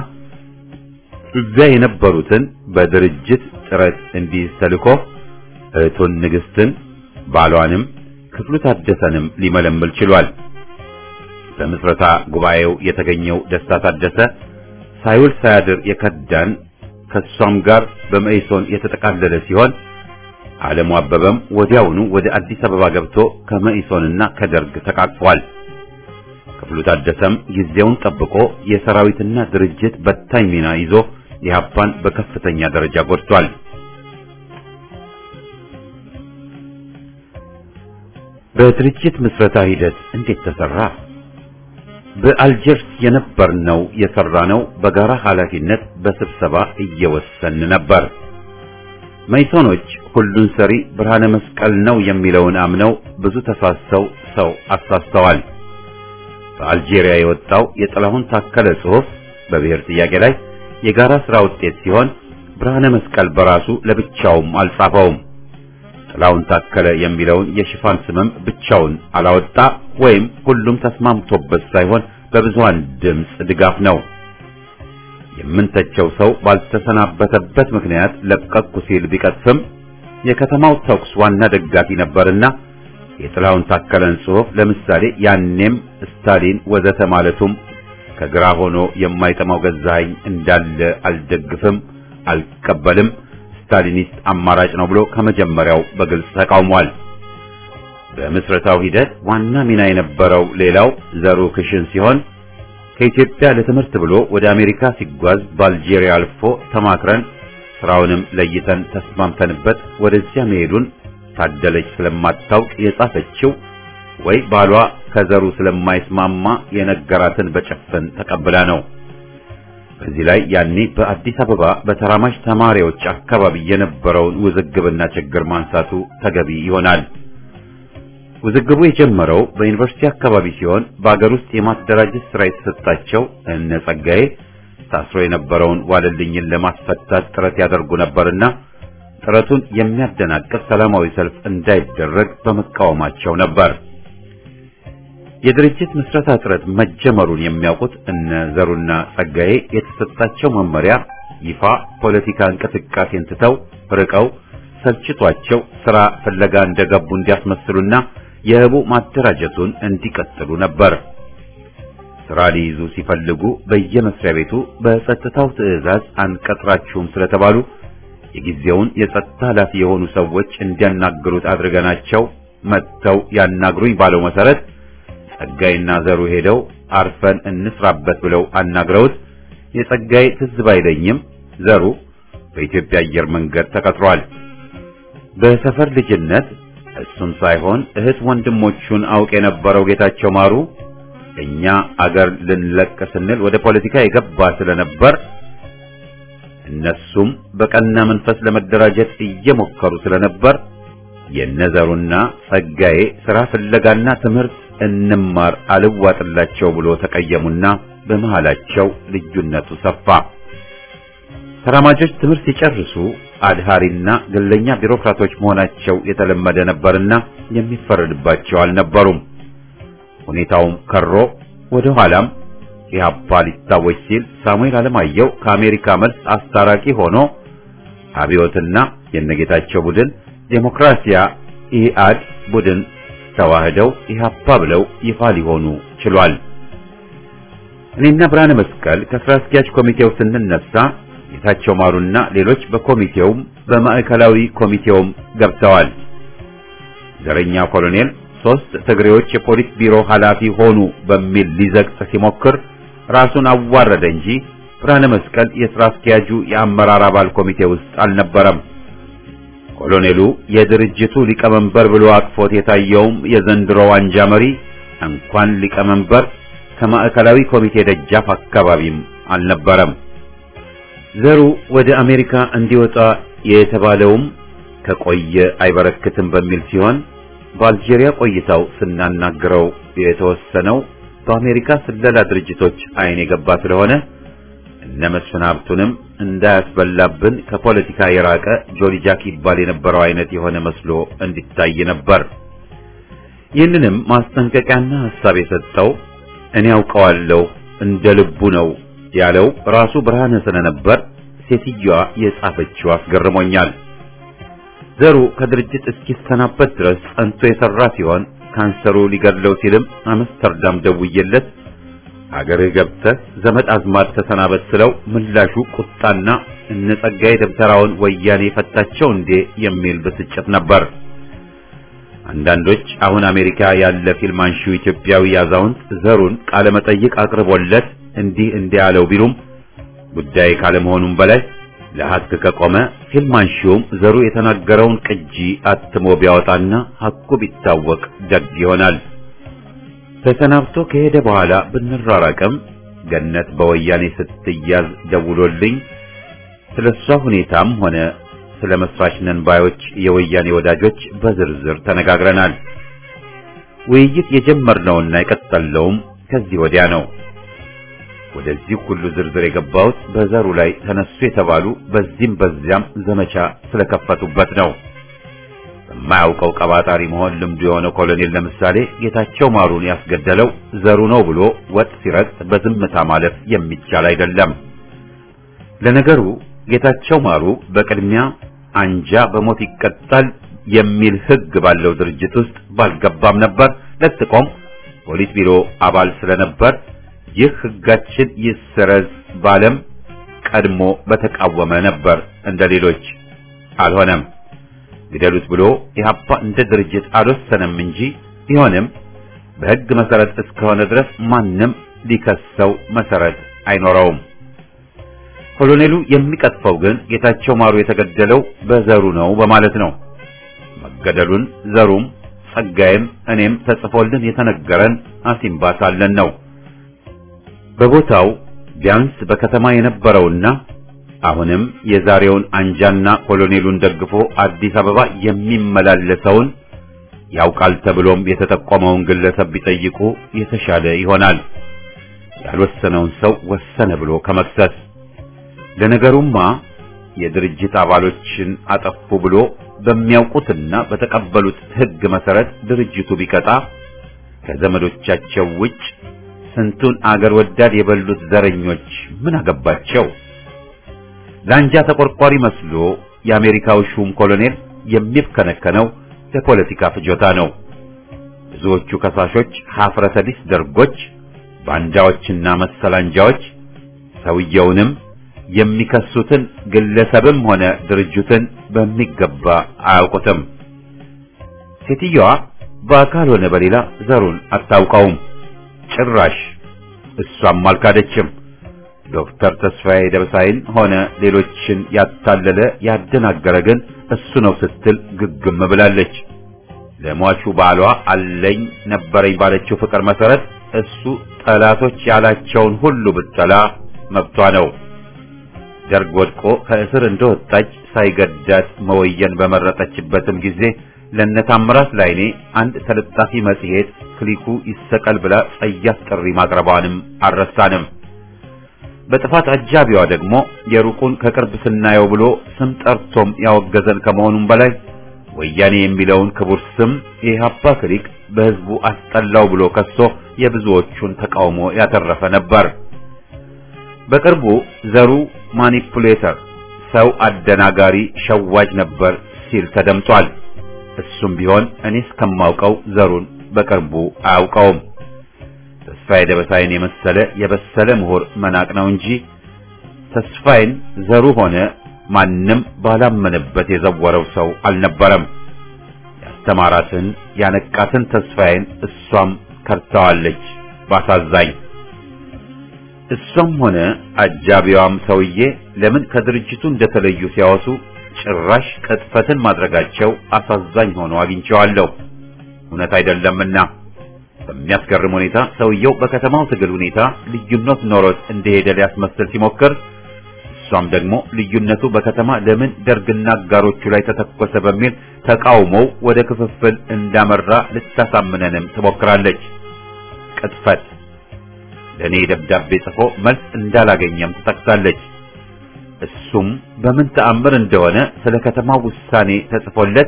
Speaker 1: እዚያ የነበሩትን በድርጅት ጥረት እንዲይዝ ተልኮ እህቱን ንግስትን ባሏንም ክፍሉ ታደሰንም ሊመለምል ችሏል። በምስረታ ጉባኤው የተገኘው ደስታ ታደሰ ሳይውል ሳያድር የከዳን ከሷም ጋር በመኢሶን የተጠቃለለ ሲሆን ዓለሙ አበበም ወዲያውኑ ወደ አዲስ አበባ ገብቶ ከመኢሶንና ከደርግ ተቃቅፏል። ክፍሉ ታደሰም ጊዜውን ጠብቆ የሰራዊትና ድርጅት በታኝ ሚና ይዞ ኢህአፓን በከፍተኛ ደረጃ ጎድቷል። በድርጅት ምስረታ ሂደት እንዴት ተሰራ? በአልጀርስ የነበርነው የሰራነው በጋራ ኃላፊነት በስብሰባ እየወሰን ነበር። መኢሶኖች ሁሉን ሰሪ ብርሃነ መስቀል ነው የሚለውን አምነው ብዙ ተሳስተው ሰው አሳስተዋል። በአልጄሪያ የወጣው የጥላሁን ታከለ ጽሑፍ በብሔር ጥያቄ ላይ የጋራ ስራ ውጤት ሲሆን ብርሃነ መስቀል በራሱ ለብቻውም አልጻፈውም። ጥላሁን ታከለ የሚለውን የሽፋን ስምም ብቻውን አላወጣ ወይም ሁሉም ተስማምቶበት ሳይሆን በብዙሃን ድምጽ ድጋፍ ነው። የምንተቸው ሰው ባልተሰናበተበት ምክንያት ለቀቁ ሲል ቢቀጥፍም የከተማው ተኩስ ዋና ደጋፊ ነበርና የጥላሁን ታከለን ጽሑፍ ለምሳሌ ያኔም ስታሊን ወዘተ ማለቱም ከግራ ሆኖ የማይጠማው ገዛኸኝ እንዳለ አልደግፍም፣ አልቀበልም፣ ስታሊኒስት አማራጭ ነው ብሎ ከመጀመሪያው በግልጽ ተቃውሟል። በምስረታው ሂደት ዋና ሚና የነበረው ሌላው ዘሩ ክሽን ሲሆን ከኢትዮጵያ ለትምህርት ብሎ ወደ አሜሪካ ሲጓዝ በአልጄሪያ አልፎ ተማክረን ስራውንም ለይተን ተስማምተንበት ወደዚያ መሄዱን ታደለች ስለማታውቅ የጻፈችው ወይ ባሏ ከዘሩ ስለማይስማማ የነገራትን በጨፈን ተቀብላ ነው። በዚህ ላይ ያኔ በአዲስ አበባ በተራማጅ ተማሪዎች አካባቢ የነበረውን ውዝግብና ችግር ማንሳቱ ተገቢ ይሆናል። ውዝግቡ የጀመረው በዩኒቨርሲቲ አካባቢ ሲሆን በአገር ውስጥ የማደራጀት ስራ የተሰጣቸው እነ ጸጋዬ ታስሮ የነበረውን ዋለልኝን ለማስፈታት ጥረት ያደርጉ ነበርና ጥረቱን የሚያደናቅፍ ሰላማዊ ሰልፍ እንዳይደረግ በመቃወማቸው ነበር። የድርጅት ምስረታ ጥረት መጀመሩን የሚያውቁት እነ ዘሩና ጸጋዬ የተሰጣቸው መመሪያ ይፋ ፖለቲካ እንቅስቃሴን ትተው ርቀው ሰልችቷቸው ስራ ፍለጋ እንደገቡ እንዲያስመስሉና የህቡ ማደራጀቱን እንዲቀጥሉ ነበር። ስራ ሊይዙ ሲፈልጉ በየመስሪያ ቤቱ በጸጥታው ትዕዛዝ አንቀጥራችሁም ስለተባሉ የጊዜውን የጸጥታ ኃላፊ የሆኑ ሰዎች እንዲያናግሩት አድርገናቸው መጥተው ያናግሩኝ ባለው መሰረት ጸጋይና ዘሩ ሄደው አርፈን እንስራበት ብለው አናግረውት የጸጋይ ትዝ ባይለኝም ዘሩ በኢትዮጵያ አየር መንገድ ተቀጥሯል። በሰፈር ልጅነት እሱም ሳይሆን እህት ወንድሞቹን አውቅ የነበረው ጌታቸው ማሩ እኛ አገር ልንለቅ ስንል ወደ ፖለቲካ የገባ ስለነበር እነሱም በቀና መንፈስ ለመደራጀት እየሞከሩ ስለነበር የነዘሩና ጸጋዬ ስራ ፍለጋና ትምህርት እንማር አልዋጥላቸው ብሎ ተቀየሙና በመሃላቸው ልዩነቱ ሰፋ። ተራማጆች ትምህርት ሲጨርሱ አድሃሪና ግለኛ ቢሮክራቶች መሆናቸው የተለመደ ነበርና የሚፈረድባቸው አልነበሩም። ሁኔታውም ከሮ ወደ ኋላም ኢህአፓ ሊታወጅ ሲል ሳሙኤል አለማየሁ ከአሜሪካ መልስ አስታራቂ ሆኖ አብዮትና የነጌታቸው ቡድን ዴሞክራሲያ ኢአድ ቡድን ተዋህደው ኢህአፓ ብለው ይፋ ሊሆኑ ችሏል። እኔና ብርሃነ መስቀል ከስራ አስኪያጅ ኮሚቴው ስንነሳ ጌታቸው ማሩና ሌሎች በኮሚቴውም በማዕከላዊ ኮሚቴውም ገብተዋል። ዘረኛ ኮሎኔል ሶስት ትግሬዎች የፖሊስ ቢሮ ኃላፊ ሆኑ በሚል ሊዘቅጥ ሲሞክር ራሱን አዋረደ እንጂ ብርሃነ መስቀል የስራ አስኪያጁ የአመራር አባል ኮሚቴ ውስጥ አልነበረም። ኮሎኔሉ የድርጅቱ ሊቀመንበር ብሎ አቅፎት የታየውም የዘንድሮው አንጃ መሪ እንኳን ሊቀመንበር ከማዕከላዊ ኮሚቴ ደጃፍ አካባቢም አልነበረም። ዘሩ ወደ አሜሪካ እንዲወጣ የተባለውም ከቆየ አይበረክትም በሚል ሲሆን በአልጄሪያ ቆይታው ስናናግረው የተወሰነው በአሜሪካ ስለላ ድርጅቶች አይን የገባ ስለሆነ እነ መስፍን ሀብቱንም እንዳያስበላብን ከፖለቲካ የራቀ ጆሊ ጃክ ይባል የነበረው አይነት የሆነ መስሎ እንዲታይ ነበር። ይህንንም ማስጠንቀቂያና ሐሳብ የሰጠው እኔ አውቀዋለሁ እንደ ልቡ ነው ያለው ራሱ ብርሃነ ስለነበር ሴትዮዋ የጻፈችው አስገርሞኛል። ዘሩ ከድርጅት እስኪስተናበት ድረስ ጸንቶ የሰራ ሲሆን ካንሰሩ ሊገድለው ሲልም አምስተርዳም ደውዬለት አገርህ ገብተህ ዘመድ አዝማድ ተሰናበት ስለው ምላሹ ቁጣና እነጸጋዬ ደብተራውን ወያኔ ፈታቸው እንዴ የሚል ብስጭት ነበር። አንዳንዶች አሁን አሜሪካ ያለ ፊልም አንሺው ኢትዮጵያዊ አዛውንት ዘሩን ቃለ መጠይቅ አቅርቦለት እንዲህ እንዲህ ያለው ቢሉም ጉዳይ ካለመሆኑም በላይ ለሐቅ ከቆመ ፊልም አንሺውም ዘሩ የተናገረውን ቅጂ አትሞ ቢያወጣና ሐቁ ቢታወቅ ደግ ይሆናል። ተሰናብቶ ከሄደ በኋላ ብንራራቅም ገነት በወያኔ ስትያዝ ደውሎልኝ ስለሷ ሁኔታም ሆነ ስለ መስራች ነን ባዮች የወያኔ ወዳጆች በዝርዝር ተነጋግረናል። ውይይት የጀመርነውና የቀጠለውም ከዚህ ወዲያ ነው። ወደዚህ ሁሉ ዝርዝር የገባሁት በዘሩ ላይ ተነሱ የተባሉ በዚህም በዚያም ዘመቻ ስለከፈቱበት ነው። በማያውቀው ቀባጣሪ መሆን ልምዱ የሆነው ኮሎኔል ለምሳሌ ጌታቸው ማሩን ያስገደለው ዘሩ ነው ብሎ ወጥ ሲረግጥ በዝምታ ማለፍ የሚቻል አይደለም። ለነገሩ ጌታቸው ማሩ በቅድሚያ አንጃ በሞት ይቀጣል የሚል ሕግ ባለው ድርጅት ውስጥ ባልገባም ነበር። ለጥቆም ፖሊስ ቢሮ አባል ስለነበር ይህ ሕጋችን ይሰረዝ ባለም ቀድሞ በተቃወመ ነበር። እንደሌሎች አልሆነም። ግደሉት ብሎ ኢህአፓ እንደ ድርጅት አልወሰነም እንጂ ቢሆንም በሕግ መሰረት እስከሆነ ድረስ ማንም ሊከሰው መሰረት አይኖረውም። ኮሎኔሉ የሚቀጥፈው ግን ጌታቸው ማሩ የተገደለው በዘሩ ነው በማለት ነው። መገደሉን ዘሩም ጸጋዬም እኔም ተጽፎልን የተነገረን አሲምባ ሳለን ነው። በቦታው ቢያንስ በከተማ የነበረውና አሁንም የዛሬውን አንጃና ኮሎኔሉን ደግፎ አዲስ አበባ የሚመላለሰውን ያውቃል ተብሎም የተጠቆመውን ግለሰብ ቢጠይቁ የተሻለ ይሆናል። ያልወሰነውን ሰው ወሰነ ብሎ ከመክሰስ ለነገሩማ የድርጅት አባሎችን አጠፉ ብሎ በሚያውቁትና በተቀበሉት ሕግ መሰረት ድርጅቱ ቢቀጣ ከዘመዶቻቸው ውጭ ስንቱን አገር ወዳድ የበሉት ዘረኞች ምን አገባቸው? ላንጃ ተቆርቋሪ መስሎ የአሜሪካው ሹም ኮሎኔል የሚብከነከነው ለፖለቲካ ፍጆታ ነው። ብዙዎቹ ከሳሾች ሀፍረተ ቢስ ደርጎች፣ ባንዳዎችና መሰላንጃዎች ሰውየውንም የሚከሱትን ግለሰብም ሆነ ድርጅትን በሚገባ አያውቁትም። ሴትዮዋ በአካል ሆነ በሌላ ዘሩን አታውቀውም። ጭራሽ እሷም አልካደችም። ዶክተር ተስፋዬ ደበሳይን ሆነ ሌሎችን ያታለለ ያደናገረ ግን እሱ ነው ስትል ግግም ብላለች። ለሟቹ ባሏ አለኝ ነበረኝ ባለችው ፍቅር መሰረት እሱ ጠላቶች ያላቸውን ሁሉ ብትጠላ መብቷ ነው። ደርግ ወድቆ ከእስር እንደወጣች ሳይገዳት መወየን በመረጠችበትም ጊዜ ለነታምራት ላይኔ አንድ ተለጣፊ መጽሔት ክሊኩ ይሰቀል ብላ ጸያፍ ጥሪ ማቅረቧንም አልረሳንም። በጥፋት አጃቢዋ ደግሞ የሩቁን ከቅርብ ስናየው ብሎ ስም ጠርቶም ያወገዘን ከመሆኑም በላይ ወያኔ የሚለውን ክቡር ስም የኢህአፓ ክሊክ በህዝቡ አስጠላው ብሎ ከሶ የብዙዎቹን ተቃውሞ ያተረፈ ነበር። በቅርቡ ዘሩ ማኒፑሌተር፣ ሰው አደናጋሪ፣ ሸዋጅ ነበር ሲል ተደምጧል። እሱም ቢሆን እኔ እስከማውቀው ዘሩን በቅርቡ አያውቀውም። ተስፋዬ ደበሳይን የመሰለ የበሰለ ምሁር መናቅ ነው እንጂ ተስፋዬን ዘሩ ሆነ ማንም ባላመነበት የዘወረው ሰው አልነበረም። ያስተማራትን ያነቃትን ተስፋዬን እሷም ከርታዋለች ባሳዛኝ። እሷም ሆነ አጃቢዋም ሰውዬ ለምን ከድርጅቱ እንደተለዩ ሲያወሱ ጭራሽ ቅጥፈትን ማድረጋቸው አሳዛኝ ሆኖ አግኝቼዋለሁ። እውነት አይደለምና በሚያስገርም ሁኔታ ሰውየው በከተማው ትግል ሁኔታ ልዩነት ኖሮት እንደሄደ ሊያስመስል ሲሞክር፣ እሷም ደግሞ ልዩነቱ በከተማ ለምን ደርግና አጋሮቹ ላይ ተተኮሰ በሚል ተቃውሞው ወደ ክፍፍል እንዳመራ ልታሳምነንም ትሞክራለች። ቅጥፈት ለኔ ደብዳቤ ጽፎ መልስ እንዳላገኘም ትጠቅሳለች። እሱም በምን ተአምር እንደሆነ ስለ ከተማው ውሳኔ ተጽፎለት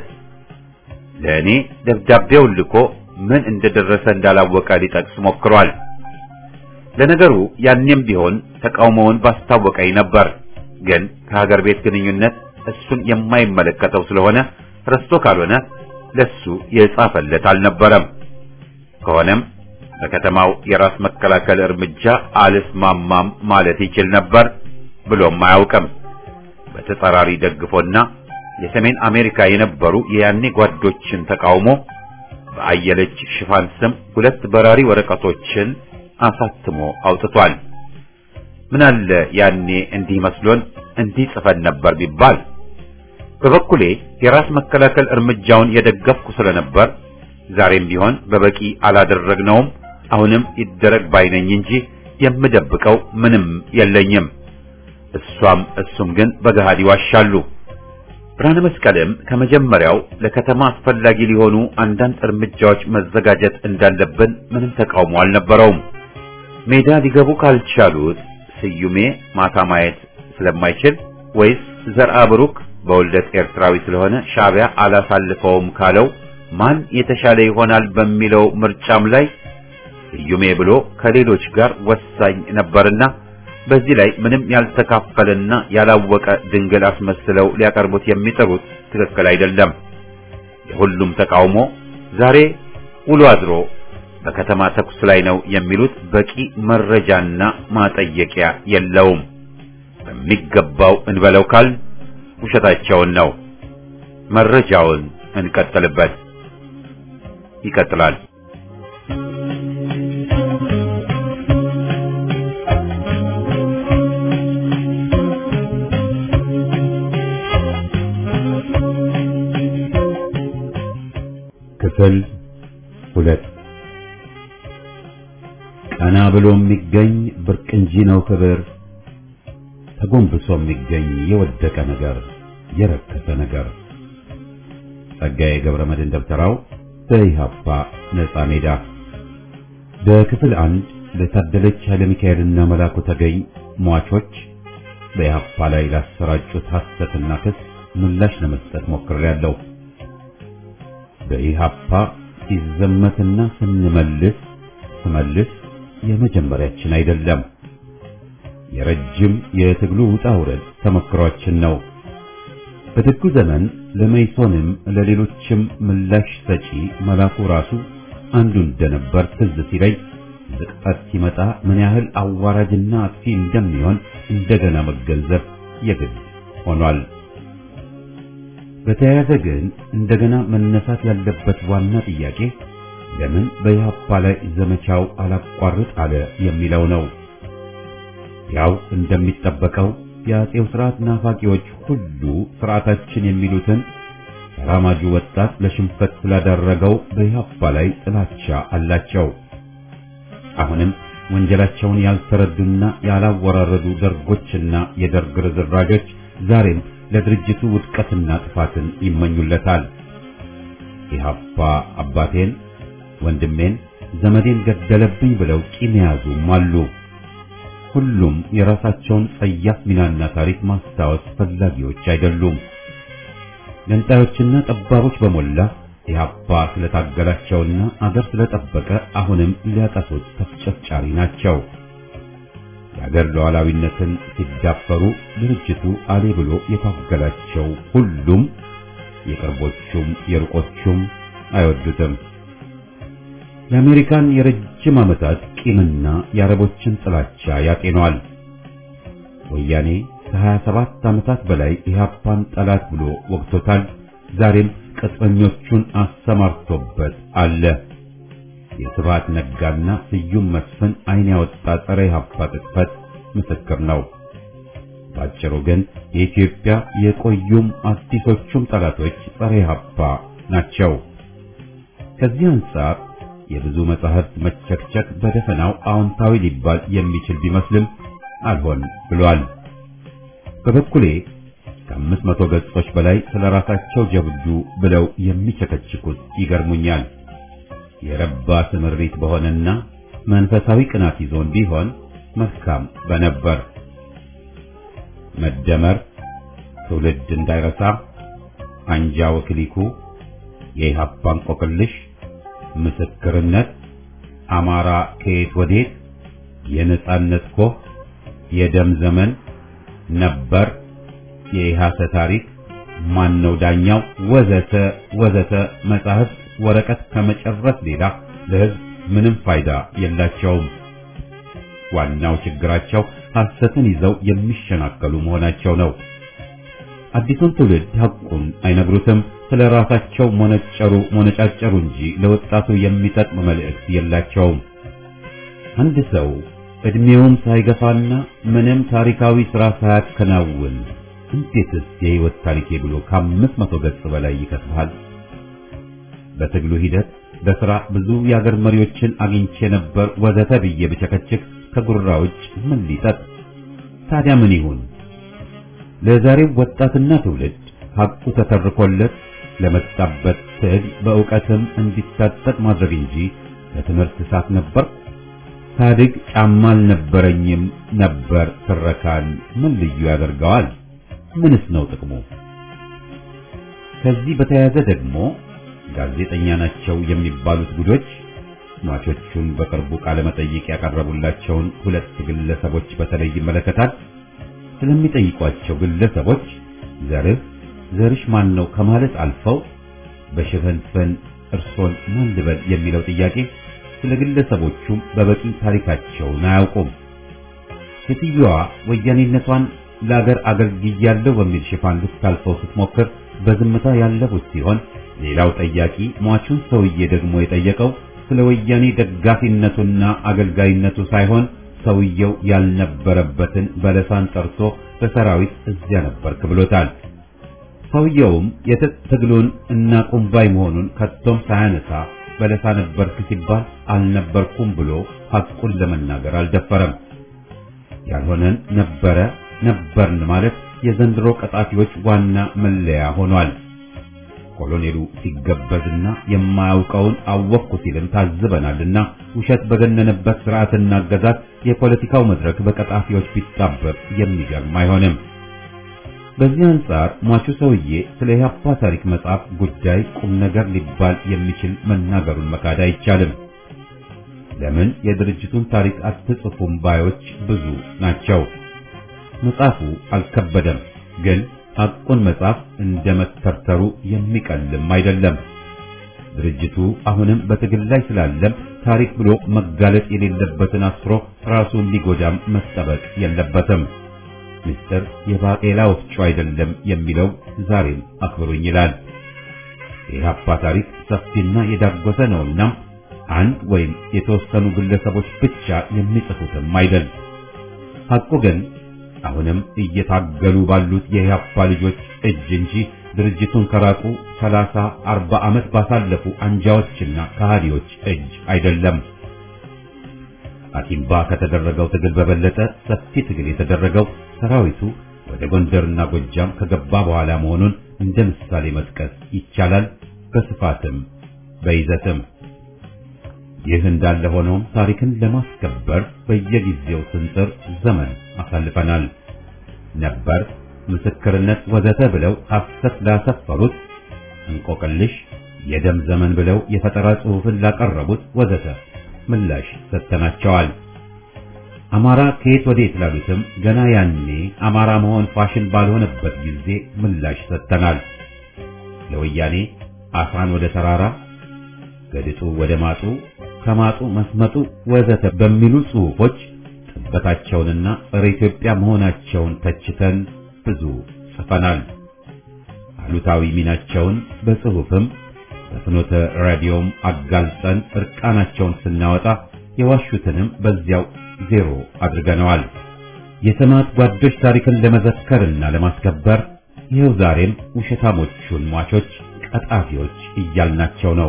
Speaker 1: ለኔ ደብዳቤው ልኮ ምን እንደደረሰ እንዳላወቀ ሊጠቅስ ሞክሯል። ለነገሩ ያኔም ቢሆን ተቃውሞውን ባስታወቀኝ ነበር። ግን ከሀገር ቤት ግንኙነት እሱን የማይመለከተው ስለሆነ ረስቶ ካልሆነ ለሱ የጻፈለት አልነበረም። ከሆነም በከተማው የራስ መከላከል እርምጃ አልስማማም ማለት ይችል ነበር ብሎም አያውቅም። በተጻራሪ ደግፎና የሰሜን አሜሪካ የነበሩ የያኔ ጓዶችን ተቃውሞ በአየለች ሽፋን ስም ሁለት በራሪ ወረቀቶችን አሳትሞ አውጥቷል። ምን አለ ያኔ እንዲህ መስሎን እንዲህ ጽፈን ነበር ቢባል። በበኩሌ የራስ መከላከል እርምጃውን የደገፍኩ ስለነበር ዛሬም ቢሆን በበቂ አላደረግነውም፣ አሁንም ይደረግ ባይነኝ እንጂ የምደብቀው ምንም የለኝም። እሷም እሱም ግን በገሃድ ይዋሻሉ። ብርሃነ መስቀልም ከመጀመሪያው ለከተማ አስፈላጊ ሊሆኑ አንዳንድ እርምጃዎች መዘጋጀት እንዳለብን ምንም ተቃውሞ አልነበረውም። ሜዳ ሊገቡ ካልቻሉት ስዩሜ ማታ ማየት ስለማይችል ወይስ ዘርአ ብሩክ በውልደት ኤርትራዊ ስለሆነ ሻዕቢያ አላሳልፈውም ካለው ማን የተሻለ ይሆናል በሚለው ምርጫም ላይ ስዩሜ ብሎ ከሌሎች ጋር ወሳኝ ነበርና በዚህ ላይ ምንም ያልተካፈለና ያላወቀ ድንገል አስመስለው ሊያቀርቡት የሚጥሩት ትክክል አይደለም። የሁሉም ተቃውሞ ዛሬ ውሎ አድሮ በከተማ ተኩስ ላይ ነው የሚሉት በቂ መረጃና ማጠየቂያ የለውም። በሚገባው እንበለው ካል ውሸታቸውን ነው። መረጃውን እንቀጥልበት። ይቀጥላል። ክፍል ሁለት። ቀና ብሎ የሚገኝ ብርቅ እንጂ ነው ክብር፣ ተጎንብሶ የሚገኝ የወደቀ ነገር የረከሰ ነገር። ጸጋዬ ገብረመድህን ደብተራው በኢህአፓ ነጻ ሜዳ። በክፍል አንድ ለታደለች ኃይለ ሚካኤልና መላኩ ተገኝ ሟቾች በኢህአፓ ላይ ላሰራጩት ሐሰትና ክስ ምላሽ ለመስጠት ሞክሬያለሁ። በኢህአፓ ሲዘመትና ስንመልስ ስመልስ የመጀመሪያችን አይደለም። የረጅም የትግሉ ውጣ ውረድ ተመክሯችን ነው። በደጉ ዘመን ለመይሶንም ለሌሎችም ምላሽ ሰጪ መላኩ ራሱ አንዱ እንደነበር ትዝ ሲለኝ ዝቅጠት ሲመጣ ምን ያህል አዋራጅና አጥፊ እንደሚሆን እንደገና መገንዘብ የግድ ሆኗል። በተያያዘ ግን እንደገና መነሳት ያለበት ዋና ጥያቄ ለምን በኢህአፓ ላይ ዘመቻው አላቋርጥ አለ የሚለው ነው። ያው እንደሚጠበቀው የአጼው ስርዓት ናፋቂዎች ሁሉ ስርዓታችን የሚሉትን ተራማጁ ወጣት ለሽንፈት ስላደረገው በኢህአፓ ላይ ጥላቻ አላቸው። አሁንም ወንጀላቸውን ያልተረዱና ያላወራረዱ ደርጎችና የደርግ ርዝራዦች ዛሬም ለድርጅቱ ውድቀትና ጥፋትን ይመኙለታል። ኢህአፓ አባቴን፣ ወንድሜን፣ ዘመዴን ገደለብኝ ብለው ቂም የያዙም አሉ። ሁሉም የራሳቸውን ጸያፍ ሚናና ታሪክ ማስታወስ ፈላጊዎች አይደሉም። ገንጣዮችና ጠባቦች በሞላ ኢህአፓ ስለታገላቸውና አገር ስለጠበቀ አሁንም ሊያጠፉት ተፍጨፍጫሪ ናቸው። የአገር ሉዓላዊነትን ሲዳፈሩ ድርጅቱ አሌ ብሎ የታገላቸው ሁሉም የቅርቦቹም የሩቆቹም አይወዱትም። የአሜሪካን የረጅም ዓመታት ቂምና የአረቦችን ጥላቻ ያጤኗል። ወያኔ ከሀያ ሰባት ዓመታት በላይ ኢህአፓን ጠላት ብሎ ወቅቶታል። ዛሬም ቅጥረኞቹን አሰማርቶበት አለ። የስብሐት ነጋና ስዩም መስፍን አይን ያወጣ ጸረ ኢህአፓ ቅጥፈት ምስክር ነው። ባጭሩ ግን የኢትዮጵያ የቆዩም አዲሶቹም ጠላቶች ጸረ ኢህአፓ ናቸው። ከዚህ አንጻር የብዙ መጻሕፍት መቸክቸክ በደፈናው አዎንታዊ ሊባል የሚችል ቢመስልም አልሆን ብሏል። በበኩሌ ከአምስት መቶ ገጾች በላይ ስለራሳቸው ጀብዱ ብለው የሚቸከችኩት ይገርሙኛል። የረባ ስምሪት በሆነና መንፈሳዊ ቅናት ይዞን ቢሆን መልካም በነበር። መደመር፣ ትውልድ እንዳይረሳ፣ አንጃ ወክሊኩ፣ የኢህአፓ እንቆቅልሽ፣ ምስክርነት፣ አማራ ከየት ወዴት፣ የነጻነት ኮህ፣ የደም ዘመን፣ ነበር፣ የኢሃሰ ታሪክ፣ ማን ነው ዳኛው፣ ወዘተ ወዘተ መጻሕፍት ወረቀት ከመጨረስ ሌላ ለሕዝብ ምንም ፋይዳ የላቸውም። ዋናው ችግራቸው ሐሰትን ይዘው የሚሸናከሉ መሆናቸው ነው። አዲሱን ትውልድ ሐቁን አይነግሩትም። ስለ ራሳቸው ሞነጨሩ ሞነጫጨሩ እንጂ ለወጣቱ የሚጠቅም መልእክት የላቸውም። አንድ ሰው እድሜውም ሳይገፋና ምንም ታሪካዊ ሥራ ሳያከናውን እንዴትስ የሕይወት ታሪኬ ብሎ ከአምስት መቶ ገጽ በላይ ይከትባል? በትግሉ ሂደት በሥራ ብዙ የአገር መሪዎችን አግኝቼ ነበር ወዘተ ብዬ ብቸከችክ ከጉራ ውጭ ምን ሊጠጥ? ታዲያ ምን ይሁን? ለዛሬው ወጣትና ትውልድ ሐቁ ተተርኮለት ለመጣበት ትግል በእውቀትም እንዲታጠቅ ማድረግ እንጂ ለትምህርት ሰዓት ነበር ሳድግ ጫማ አልነበረኝም ነበር ትረካን ምን ልዩ ያደርገዋል? ምንስ ነው ጥቅሙ? ከዚህ በተያያዘ ደግሞ ጋዜጠኛ ናቸው የሚባሉት ጉዶች ሟቾቹን በቅርቡ ቃለ መጠይቅ ያቀረቡላቸውን ሁለት ግለሰቦች በተለይ ይመለከታል። ስለሚጠይቋቸው ግለሰቦች ዘርህ ዘርሽ ማን ነው ከማለት አልፈው በሽፈንፈን እርሶን ማን ልበል የሚለው ጥያቄ ስለ ግለሰቦቹም በበቂ ታሪካቸውን አያውቁም። ሴትዮዋ ወያኔነቷን ለአገር አገልግያለሁ በሚል ሽፋን ልታልፈው ስትሞክር በዝምታ ያለፉት ሲሆን ሌላው ጠያቂ ሟቹን ሰውዬ ደግሞ የጠየቀው ስለ ወያኔ ደጋፊነቱና አገልጋይነቱ ሳይሆን ሰውየው ያልነበረበትን በለሳን ጠርቶ በሰራዊት እዚያ ነበርክ ብሎታል። ሰውየውም የትግሉን እና ቁምባይ መሆኑን ከቶም ሳያነሳ በለሳ ነበርክ ሲባል አልነበርኩም ብሎ ሐቁን ለመናገር አልደፈረም። ያልሆነን ነበረ ነበርን ማለት የዘንድሮ ቀጣፊዎች ዋና መለያ ሆኗል። ኮሎኔሉ ሲገበዝና የማያውቀውን አወቅኩ ሲልም ታዝበናልና ውሸት በገነነበት ስርዓትና አገዛዝ የፖለቲካው መድረክ በቀጣፊዎች ቢጣበብ የሚገርም አይሆንም። በዚህ አንጻር ሟቹ ሰውዬ ስለ ኢህአፓ ታሪክ መጽሐፍ ጉዳይ ቁም ነገር ሊባል የሚችል መናገሩን መካድ አይቻልም። ለምን የድርጅቱን ታሪክ አትጽፉም ባዮች ብዙ ናቸው። መጽሐፉ አልከበደም፣ ግን ሐቁን መጽሐፍ እንደመተርተሩ የሚቀልም አይደለም። ድርጅቱ አሁንም በትግል ላይ ስላለም ታሪክ ብሎ መጋለጥ የሌለበትን አስሮ ራሱን ሊጎዳም መጠበቅ የለበትም። ምስጢር የባቄላ ወፍጮ አይደለም የሚለው ዛሬም አክብሩኝ ይላል። የኢህአፓ ታሪክ ሰፊና የዳጎሰ ነውና አንድ ወይም የተወሰኑ ግለሰቦች ብቻ የሚጽፉትም አይደል። ሐቁ ግን አሁንም እየታገሉ ባሉት የኢህአፓ ልጆች እጅ እንጂ ድርጅቱን ከራቁ ሰላሳ አርባ ዓመት ባሳለፉ አንጃዎችና ከሃዲዎች እጅ አይደለም። አቲምባ ከተደረገው ትግል በበለጠ ሰፊ ትግል የተደረገው ሰራዊቱ ወደ ጎንደርና ጎጃም ከገባ በኋላ መሆኑን እንደ ምሳሌ መጥቀስ ይቻላል፣ በስፋትም በይዘትም። ይህ እንዳለ ሆኖም ታሪክን ለማስከበር በየጊዜው ስንጥር ዘመን አሳልፈናል። ነበር፣ ምስክርነት ወዘተ ብለው ሐሰት ላሰፈሩት፣ እንቆቅልሽ፣ የደም ዘመን ብለው የፈጠራ ጽሑፍን ላቀረቡት ወዘተ ምላሽ ሰጥተናቸዋል። አማራ ከየት ወዴት ላሉትም ገና ያኔ አማራ መሆን ፋሽን ባልሆነበት ጊዜ ምላሽ ሰጥተናል። ለወያኔ አሳን ወደ ተራራ፣ ገድጡ ወደ ማጡ፣ ከማጡ መስመጡ ወዘተ በሚሉ ጽሑፎች ጥበታቸውንና ጸረ ኢትዮጵያ መሆናቸውን ተችተን ብዙ ጽፈናል። አሉታዊ ሚናቸውን በጽሑፍም በፍኖተ ራዲዮም አጋልጠን እርቃናቸውን ስናወጣ የዋሹትንም በዚያው ዜሮ አድርገነዋል። የሰማዕት ጓዶች ታሪክን ለመዘከርና ለማስከበር ይኸው ዛሬም ውሸታሞቹን ሟቾች ቀጣፊዎች እያልናቸው ነው።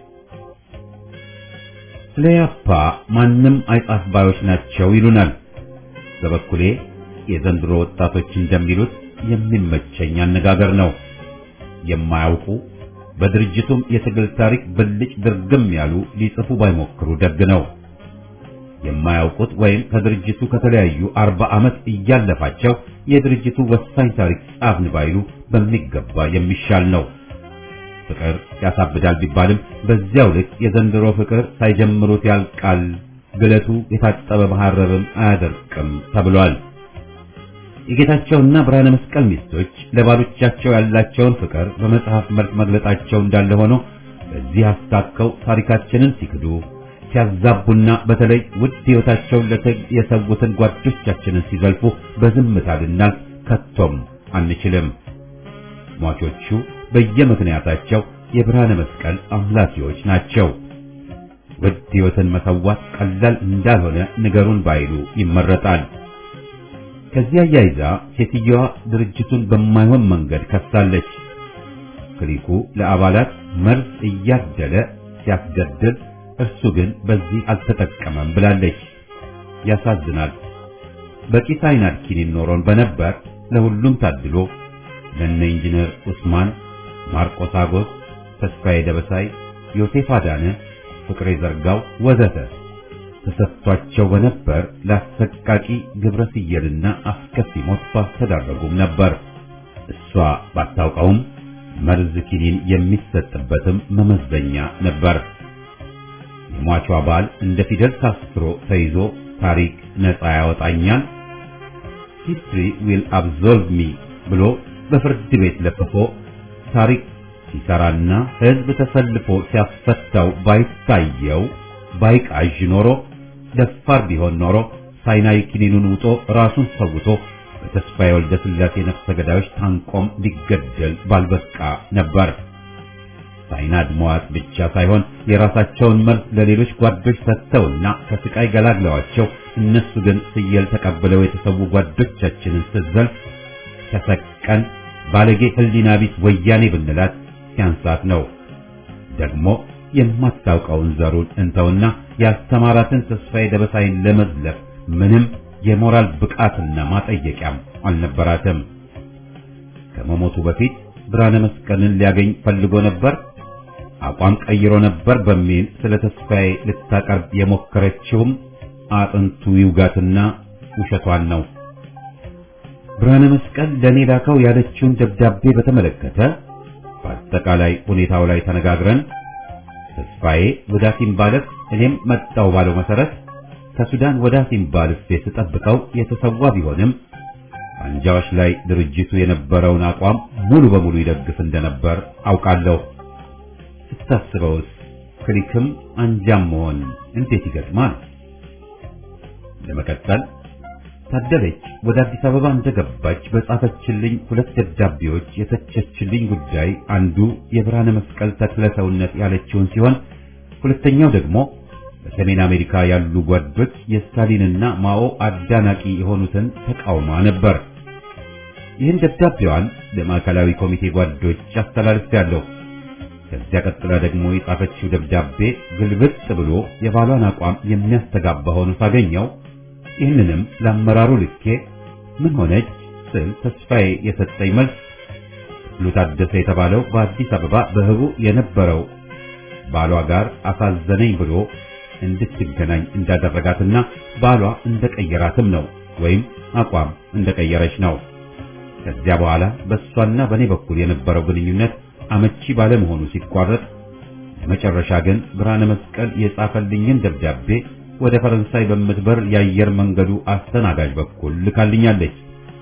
Speaker 1: ስለ ኢህአፓ ማንም አይጻፍ ባዮች ናቸው ይሉናል። በበኩሌ የዘንድሮ ወጣቶች እንደሚሉት የሚመቸኝ አነጋገር ነው። የማያውቁ በድርጅቱም የትግል ታሪክ ብልጭ ድርግም ያሉ ሊጽፉ ባይሞክሩ ደግ ነው። የማያውቁት ወይም ከድርጅቱ ከተለያዩ አርባ ዓመት እያለፋቸው የድርጅቱ ወሳኝ ታሪክ ጻፍን ባይሉ በሚገባ የሚሻል ነው። ፍቅር ያሳብዳል ቢባልም በዚያው ልክ የዘንድሮ ፍቅር ሳይጀምሩት ያልቃል፣ ግለቱ የታጠበ መሐረብም አያደርቅም ተብሏል። የጌታቸውና ብርሃነ መስቀል ሚስቶች ለባሎቻቸው ያላቸውን ፍቅር በመጽሐፍ መልክ መግለጻቸው እንዳለ ሆኖ በዚህ አስታከው ታሪካችንን ሲክዱ ሲያዛቡና በተለይ ውድ ሕይወታቸውን ለትግል የሰዉትን ጓዶቻችንን ሲዘልፉ በዝምታ ልናልፍ ከቶም አንችልም። ሟቾቹ በየምክንያታቸው የብርሃነ መስቀል አምላኪዎች ናቸው። ውድ ሕይወትን መሰዋት ቀላል እንዳልሆነ ንገሩን ባይሉ ይመረጣል። ከዚያ ያይዛ ሴትዮዋ ድርጅቱን በማይሆን መንገድ ከሳለች። ክሊኩ ለአባላት መርዝ እያደለ ሲያስገድል እርሱ ግን በዚህ አልተጠቀመም ብላለች። ያሳዝናል። በቂ ሳይናድ ኪኒን ኖሮን በነበር ለሁሉም ታድሎ ለነ ኢንጂነር ኡስማን፣ ማርቆስ አጎስ፣ ተስፋዬ ደበሳይ፣ ዮሴፍ አዳነ፣ ፍቅሬ ዘርጋው ወዘተ ተሰጥቷቸው በነበር ለአሰቃቂ ግብረ ስየልና አስከፊ ሞት ባስተዳረጉም ነበር። እሷ ባታውቀውም መርዝ ኪኒን የሚሰጥበትም መመዘኛ ነበር። የሟቹ አባል እንደ ፊደል ታስሮ ተይዞ ታሪክ ነፃ ያወጣኛል history will absolve me ብሎ በፍርድ ቤት ለፍፎ ታሪክ ሲሰራና ሕዝብ ተሰልፎ ሲያስፈታው ባይታየው ባይቃዥ ኖሮ ደፋር ቢሆን ኖሮ ሳይናይ ኪኒኑን ውጦ ራሱን ሰውቶ በተስፋዬ ወልደ ስላሴ ነፍሰ ገዳዮች ታንቆም ሊገደል ባልበቃ ነበር። ሳይናድ መዋጥ ብቻ ሳይሆን የራሳቸውን መልስ ለሌሎች ጓዶች ሰጥተውና ከስቃይ ገላግለዋቸው እነሱ ግን ስየል ተቀብለው የተሰዉ ጓዶቻችንን ስትዘልፍ ተሰቀን ባለጌ ህሊና ቢስ ወያኔ ብንላት ሲያንሳት ነው። ደግሞ የማታውቀውን ዘሩን እንተውና ያስተማራትን ተስፋዬ ደበሳይን ለመዝለፍ ምንም የሞራል ብቃትና ማጠየቂያም አልነበራትም። ከመሞቱ በፊት ብርሃነ መስቀልን ሊያገኝ ፈልጎ ነበር፣ አቋም ቀይሮ ነበር በሚል ስለ ተስፋዬ ልታቀርብ የሞከረችውም አጥንቱ ይውጋትና ውሸቷን ነው። ብርሃነ መስቀል ለኔ ላከው ያለችውን ደብዳቤ በተመለከተ በአጠቃላይ ሁኔታው ላይ ተነጋግረን ተስፋዬ ወደ አሲምባልፍ እኔም መጣው ባለው መሰረት ከሱዳን ወደ አሲምባልፍ ተጠብቀው የተሰዋ ቢሆንም አንጃዎች ላይ ድርጅቱ የነበረውን አቋም ሙሉ በሙሉ ይደግፍ እንደነበር አውቃለሁ። ስታስበውስ ክሊክም አንጃም መሆን እንዴት ይገጥማል? ለመቀጠል ታደለች ወደ አዲስ አበባ እንደገባች በጻፈችልኝ ሁለት ደብዳቤዎች የተቸችልኝ ጉዳይ አንዱ የብርሃነ መስቀል ተክለ ሰውነት ያለችውን ሲሆን ሁለተኛው ደግሞ በሰሜን አሜሪካ ያሉ ጓዶች የስታሊንና ማኦ አዳናቂ የሆኑትን ተቃውማ ነበር። ይህን ደብዳቤዋን ለማዕከላዊ ኮሚቴ ጓዶች አስተላልፌያለሁ። ከዚያ ቀጥላ ደግሞ የጻፈችው ደብዳቤ ግልብጥ ብሎ የባሏን አቋም የሚያስተጋባ ሆኖ ሳገኘው ይህንንም ለአመራሩ ልኬ ምን ሆነች ስል ተስፋዬ የሰጠኝ መልስ ክፍሉ ታደሰ የተባለው በአዲስ አበባ በህቡ የነበረው ባሏ ጋር አሳዘነኝ ብሎ እንድትገናኝ እንዳደረጋትና ባሏ እንደቀየራትም ነው ወይም አቋም እንደቀየረች ነው። ከዚያ በኋላ በሷና በኔ በኩል የነበረው ግንኙነት አመቺ ባለመሆኑ ሲቋረጥ ለመጨረሻ ግን ብርሃነ መስቀል የጻፈልኝን ደብዳቤ ወደ ፈረንሳይ በምትበር የአየር መንገዱ አስተናጋጅ በኩል ልካልኛለች።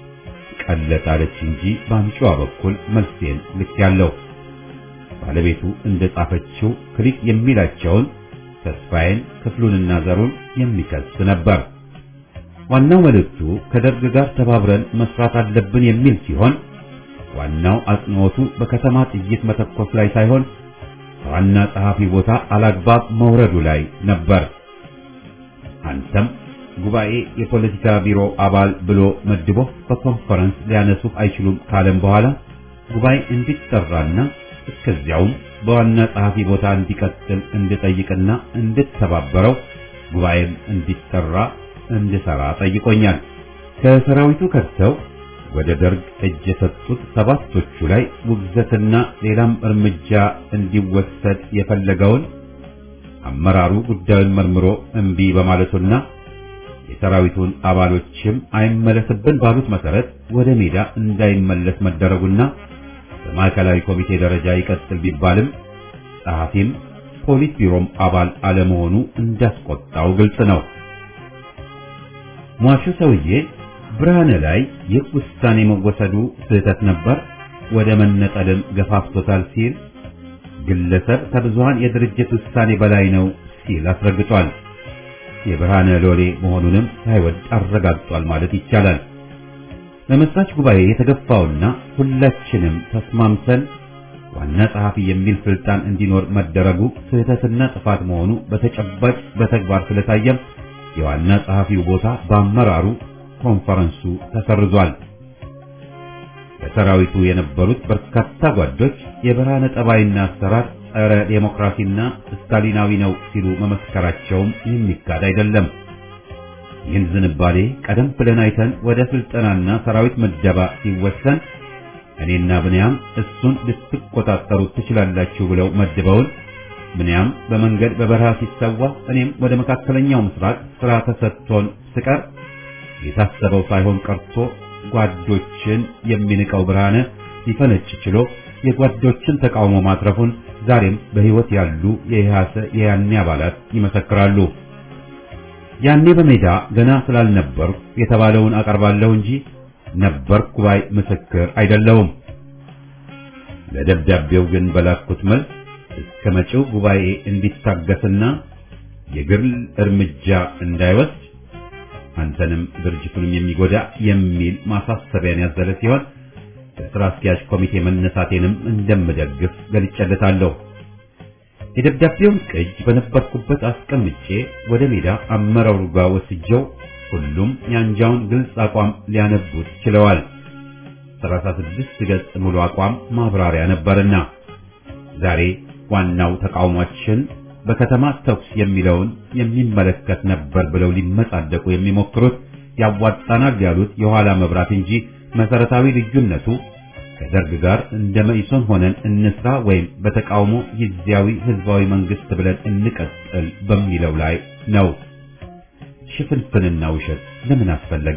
Speaker 1: ቀለጣለች እንጂ በአንቺዋ በኩል መልሴን ልኬያለሁ። ባለቤቱ እንደጻፈችው ክሊክ የሚላቸውን ተስፋዬን ክፍሉንና ዘሩን የሚከስ ነበር። ዋናው መልእክቱ ከደርግ ጋር ተባብረን መስራት አለብን የሚል ሲሆን ዋናው አጽንዖቱ በከተማ ጥይት መተኮስ ላይ ሳይሆን ዋና ጸሐፊ ቦታ አላግባብ መውረዱ ላይ ነበር። አንተም ጉባኤ የፖለቲካ ቢሮ አባል ብሎ መድቦ በኮንፈረንስ ሊያነሱ አይችሉም ካለም በኋላ ጉባኤ እንዲጠራና እስከዚያውም በዋና ጸሐፊ ቦታ እንዲቀጥል እንድጠይቅና እንድተባበረው ጉባኤም እንዲጠራ እንድሰራ ጠይቆኛል። ከሰራዊቱ ከርተው ወደ ደርግ እጅ የሰጡት ሰባቶቹ ላይ ውግዘትና ሌላም እርምጃ እንዲወሰድ የፈለገውን አመራሩ ጉዳዩን መርምሮ እምቢ በማለቱና የሰራዊቱን አባሎችም አይመለስብን ባሉት መሰረት ወደ ሜዳ እንዳይመለስ መደረጉና በማዕከላዊ ኮሚቴ ደረጃ ይቀጥል ቢባልም ጸሐፊም ፖሊስ ቢሮም አባል አለመሆኑ እንዳስቆጣው ግልጽ ነው። ሟቹ ሰውዬ ብርሃነ ላይ ይህ ውሳኔ መወሰዱ ስህተት ነበር፣ ወደ መነጠልም ገፋፍቶታል ሲል ግለሰብ ከብዙሃን የድርጅት ውሳኔ በላይ ነው ሲል አስረግጧል። የብርሃነ ሎሌ መሆኑንም ሳይወድ አረጋግጧል ማለት ይቻላል። በመስራች ጉባኤ የተገፋውና ሁላችንም ተስማምተን ዋና ጸሐፊ የሚል ስልጣን እንዲኖር መደረጉ ስህተትና ጥፋት መሆኑ በተጨባጭ በተግባር ስለታየም የዋና ጸሐፊው ቦታ በአመራሩ ኮንፈረንሱ ተሰርዟል። በሰራዊቱ የነበሩት በርካታ ጓዶች የብርሃነ ጠባይና አሰራር ጸረ ዴሞክራሲና ስታሊናዊ ነው ሲሉ መመስከራቸውም የሚካድ አይደለም። ይህን ዝንባሌ ቀደም ብለን አይተን ወደ ስልጠናና ሰራዊት መደባ ሲወሰን እኔና ብንያም እሱን ልትቆጣጠሩ ትችላላችሁ ብለው መድበውን ብንያም በመንገድ በበረሃ ሲሰዋ እኔም ወደ መካከለኛው ምስራቅ ስራ ተሰጥቶን ስቀር የታሰበው ሳይሆን ቀርቶ ጓዶችን የሚንቀው ብርሃነ ሊፈነጭ ችሎ የጓዶችን ተቃውሞ ማትረፉን ዛሬም በህይወት ያሉ የኢህአሰ የያኔ አባላት ይመሰክራሉ። ያኔ በሜዳ ገና ስላልነበርኩ የተባለውን አቀርባለሁ እንጂ ነበርኩ ባይ ምስክር አይደለሁም። ለደብዳቤው ግን በላኩት መልስ እስከ መጪው ጉባኤ እንዲታገስና የግል እርምጃ እንዳይወስድ አንተንም ድርጅቱንም የሚጎዳ የሚል ማሳሰቢያን ያዘለ ሲሆን በስራ አስኪያጅ ኮሚቴ መነሳቴንም እንደምደግፍ ገልጬለታለሁ። የደብዳቤውን ቅጅ በነበርኩበት አስቀምጬ ወደ ሜዳ አመራሩ ጋር ወስጄው ሁሉም የአንጃውን ግልጽ አቋም ሊያነቡት ችለዋል። ሰላሳ ስድስት ገጽ ሙሉ አቋም ማብራሪያ ነበርና ዛሬ ዋናው ተቃውሟችን በከተማ ተኩስ የሚለውን የሚመለከት ነበር ብለው ሊመጻደቁ የሚሞክሩት ያዋጣናል ያሉት የኋላ መብራት እንጂ መሰረታዊ ልዩነቱ ከደርግ ጋር እንደ መኢሶን ሆነን እንስራ ወይም በተቃውሞ ጊዜያዊ ህዝባዊ መንግስት ብለን እንቀጥል በሚለው ላይ ነው። ሽፍንፍንና ውሸት ለምን አስፈለገ?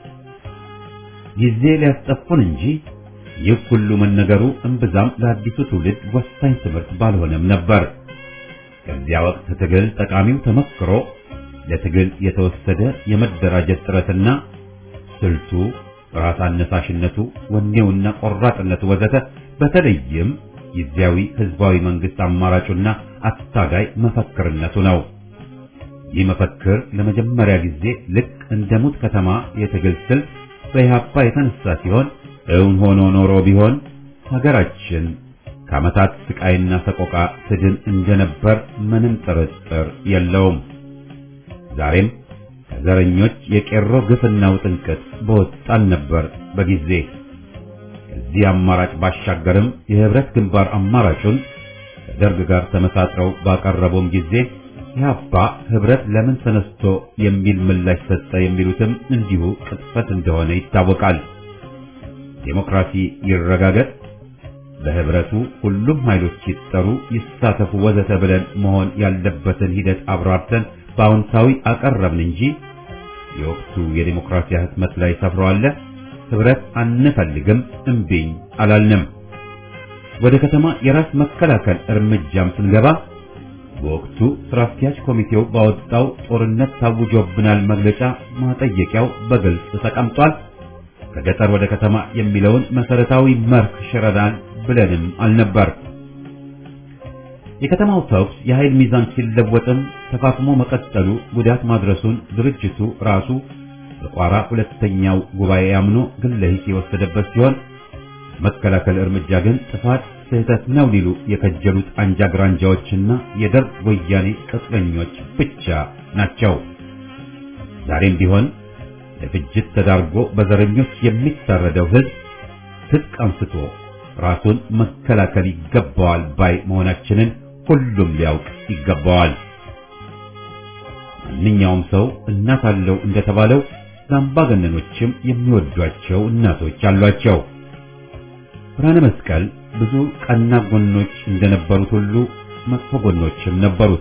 Speaker 1: ጊዜ ሊያስጠፉን እንጂ ይህ ሁሉ መነገሩ እምብዛም ለአዲሱ ትውልድ ወሳኝ ትምህርት ባልሆነም ነበር። ከዚያ ወቅት ትግል ጠቃሚው ተመክሮ ለትግል የተወሰደ የመደራጀት ጥረትና ስልቱ፣ ራስ አነሳሽነቱ፣ ወኔውና ቆራጥነቱ ወዘተ በተለይም ጊዜያዊ ህዝባዊ መንግስት አማራጩና አታጋይ መፈክርነቱ ነው። ይህ መፈክር ለመጀመሪያ ጊዜ ልክ እንደ ሙት ከተማ የትግል ስልት በኢህአፓ የተነሳ ሲሆን እውን ሆኖ ኖሮ ቢሆን ሀገራችን ከዓመታት ስቃይና ሰቆቃ ትድን እንደነበር ምንም ጥርጥር የለውም። ዛሬም ከዘረኞች የቄሮ ግፍና ውጥንቅጥ በወጣን ነበር በጊዜ። ከዚህ አማራጭ ባሻገርም የህብረት ግንባር አማራጩን ከደርግ ጋር ተመሳጥረው ባቀረቡም ጊዜ ኢህአፓ ህብረት ለምን ተነስቶ የሚል ምላሽ ሰጠ የሚሉትም እንዲሁ ቅጥፈት እንደሆነ ይታወቃል። ዴሞክራሲ ይረጋገጥ፣ በህብረቱ ሁሉም ኃይሎች ይጠሩ፣ ይሳተፉ ወዘተ ብለን መሆን ያለበትን ሂደት አብራርተን በአዎንታዊ አቀረብን እንጂ የወቅቱ የዴሞክራሲ ህትመት ላይ ሰፍሯል ህብረት አንፈልግም እምቢኝ አላልንም። ወደ ከተማ የራስ መከላከል እርምጃም ስንገባ በወቅቱ ስራ አስኪያጅ ኮሚቴው ባወጣው ጦርነት ታውጆብናል መግለጫ ማጠየቂያው በግልጽ ተቀምጧል። ከገጠር ወደ ከተማ የሚለውን መሰረታዊ መርህ ሽረናል ብለንም አልነበር። የከተማው ተኩስ የኃይል ሚዛን ሲለወጥም ተፋፍሞ መቀጠሉ ጉዳት ማድረሱን ድርጅቱ ራሱ በቋራ ሁለተኛው ጉባኤ አምኖ ግለ ሂስ የወሰደበት ሲሆን መከላከል እርምጃ ግን ጥፋት ስህተት ነው ሊሉ የከጀሉት አንጃ ግራንጃዎችና የደርግ ወያኔ ቅጥረኞች ብቻ ናቸው። ዛሬም ቢሆን ለፍጅት ተዳርጎ በዘረኞች የሚታረደው ህዝብ ትጥቅ አንስቶ ራሱን መከላከል ይገባዋል ባይ መሆናችንን ሁሉም ሊያውቅ ይገባዋል። ማንኛውም ሰው እናት አለው እንደተባለው አምባገነኖችም የሚወዷቸው እናቶች አሏቸው። ብርሃነ መስቀል ብዙ ቀና ጎኖች እንደነበሩት ሁሉ መጥፎ ጎኖችም ነበሩት።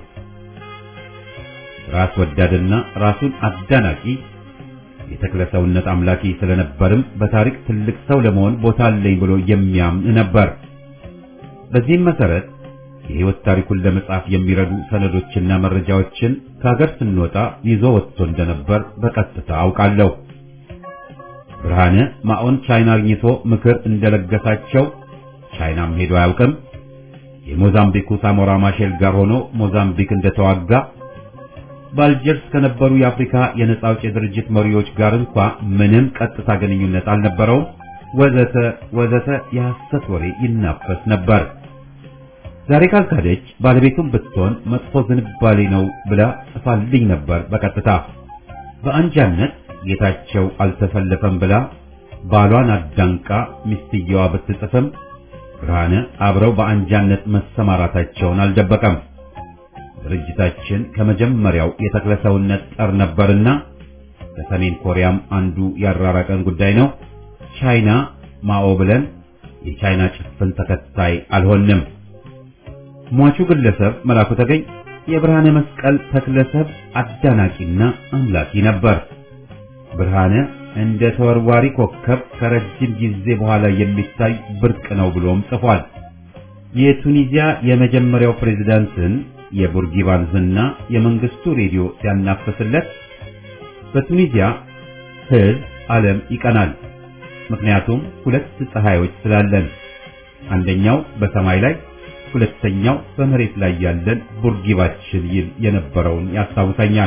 Speaker 1: ራስ ወዳድና ራሱን አዳናቂ የተክለሰውነት አምላኪ ስለነበርም በታሪክ ትልቅ ሰው ለመሆን ቦታ አለኝ ብሎ የሚያምን ነበር። በዚህም መሰረት የህይወት ታሪኩን ለመጻፍ የሚረዱ ሰነዶችና መረጃዎችን ከሀገር ስንወጣ ይዞ ወጥቶ እንደነበር በቀጥታ አውቃለሁ። ብርሃነ ማኦን ቻይና አግኝቶ ምክር እንደለገሳቸው ቻይናም ሄዶ አያውቅም። የሞዛምቢኩ ሳሞራ ማሼል ጋር ሆኖ ሞዛምቢክ እንደተዋጋ፣ በአልጀርስ ከነበሩ የአፍሪካ የነጻ አውጪ ድርጅት መሪዎች ጋር እንኳ ምንም ቀጥታ ግንኙነት አልነበረውም ወዘተ ወዘተ የሐሰት ወሬ ይናፈስ ነበር። ዛሬ ካልካደች ባለቤቱም ብትሆን መጥፎ ዝንባሌ ነው ብላ ጽፋልኝ ነበር በቀጥታ። በአንጃነት ጌታቸው አልተሰለፈም ብላ ባሏን አዳንቃ ሚስትየዋ ብትጽፍም ብርሃነ አብረው በአንጃነት መሰማራታቸውን አልደበቀም። ድርጅታችን ከመጀመሪያው የተክለሰውነት ጠር ነበርና ከሰሜን ኮሪያም አንዱ ያራራቀን ጉዳይ ነው። ቻይና ማኦ ብለን የቻይና ጭፍን ተከታይ አልሆንም። ሟቹ ግለሰብ መላኩ ተገኝ የብርሃነ መስቀል ተክለሰብ አዳናቂና አምላኪ ነበር። ብርሃነ እንደ ተወርዋሪ ኮከብ ከረጅም ጊዜ በኋላ የሚታይ ብርቅ ነው ብሎም ጽፏል። የቱኒዚያ የመጀመሪያው ፕሬዝዳንትን የቡርጊባንዝና የመንግስቱ ሬዲዮ ሲያናፍስለት በቱኒዚያ ህዝብ ዓለም ይቀናል። ምክንያቱም ሁለት ፀሐዮች ስላለን፣ አንደኛው በሰማይ ላይ፣ ሁለተኛው በመሬት ላይ ያለን ቡርጊባችን ይል የነበረውን ያስታውሰኛል።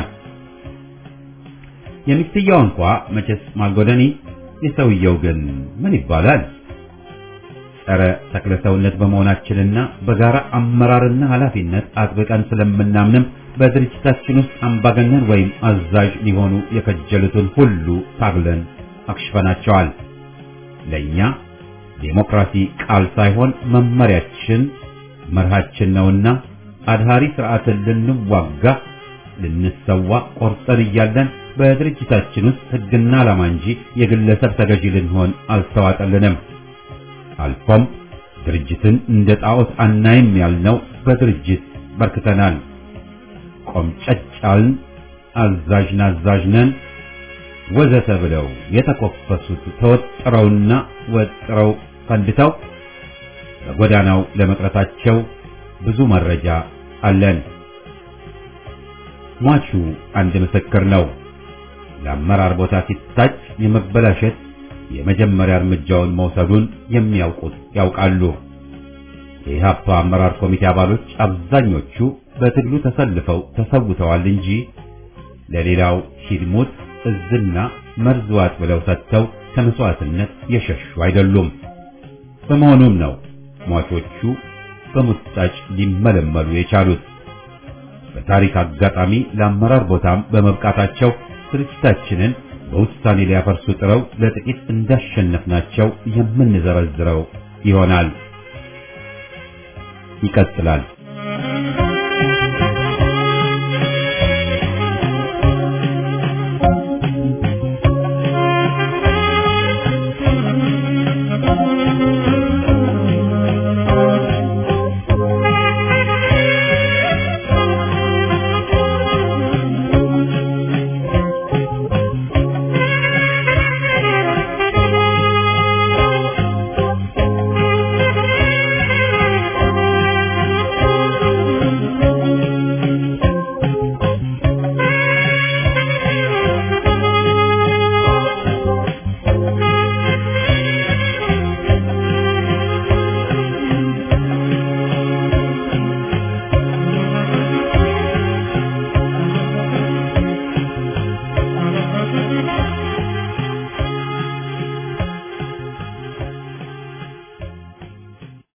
Speaker 1: የሚስትየው እንኳ መቼስ ማልጎደኒ፣ የሰውየው ግን ምን ይባላል? ጸረ ተክለሰውነት በመሆናችንና በጋራ አመራርና ኃላፊነት አጥብቀን ስለምናምንም በድርጅታችን ውስጥ አምባገነን ወይም አዛዥ ሊሆኑ የከጀሉትን ሁሉ ታግለን አክሽፈናቸዋል። ለኛ ዴሞክራሲ ቃል ሳይሆን መመሪያችን መርሃችን ነውና አድሃሪ ስርዓትን ልንዋጋ ልንሰዋ ቆርጠን እያለን በድርጅታችን ውስጥ ህግና ዓላማ እንጂ የግለሰብ ተገዢ ልንሆን አልተዋጠልንም። አልፎም ድርጅትን እንደ ጣዖት አናይም ያልነው በድርጅት በርክተናል። ቆምጨጫልን፣ አዛዥ ናዛዥ ነን ወዘተ ብለው የተኮፈሱት ተወጥረውና ወጥረው ፈንድተው በጎዳናው ለመቅረታቸው ብዙ መረጃ አለን። ሟቹ አንድ ምስክር ነው። ለአመራር ቦታ ሲታጭ የመበላሸት የመጀመሪያ እርምጃውን መውሰዱን የሚያውቁት ያውቃሉ። የኢህአፓ አመራር ኮሚቴ አባሎች አብዛኞቹ በትግሉ ተሰልፈው ተሰውተዋል እንጂ ለሌላው ሂድሙት እዝና መርዝዋት ብለው ሰጥተው ከመስዋዕትነት የሸሹ አይደሉም። በመሆኑም ነው ሟቾቹ በሙጣጭ ሊመለመሉ የቻሉት። በታሪክ አጋጣሚ ለአመራር ቦታም በመብቃታቸው ድርጅታችንን በውሳኔ ሊያፈርሱ ጥረው ለጥቂት እንዳሸነፍናቸው የምንዘረዝረው ይሆናል። ይቀጥላል።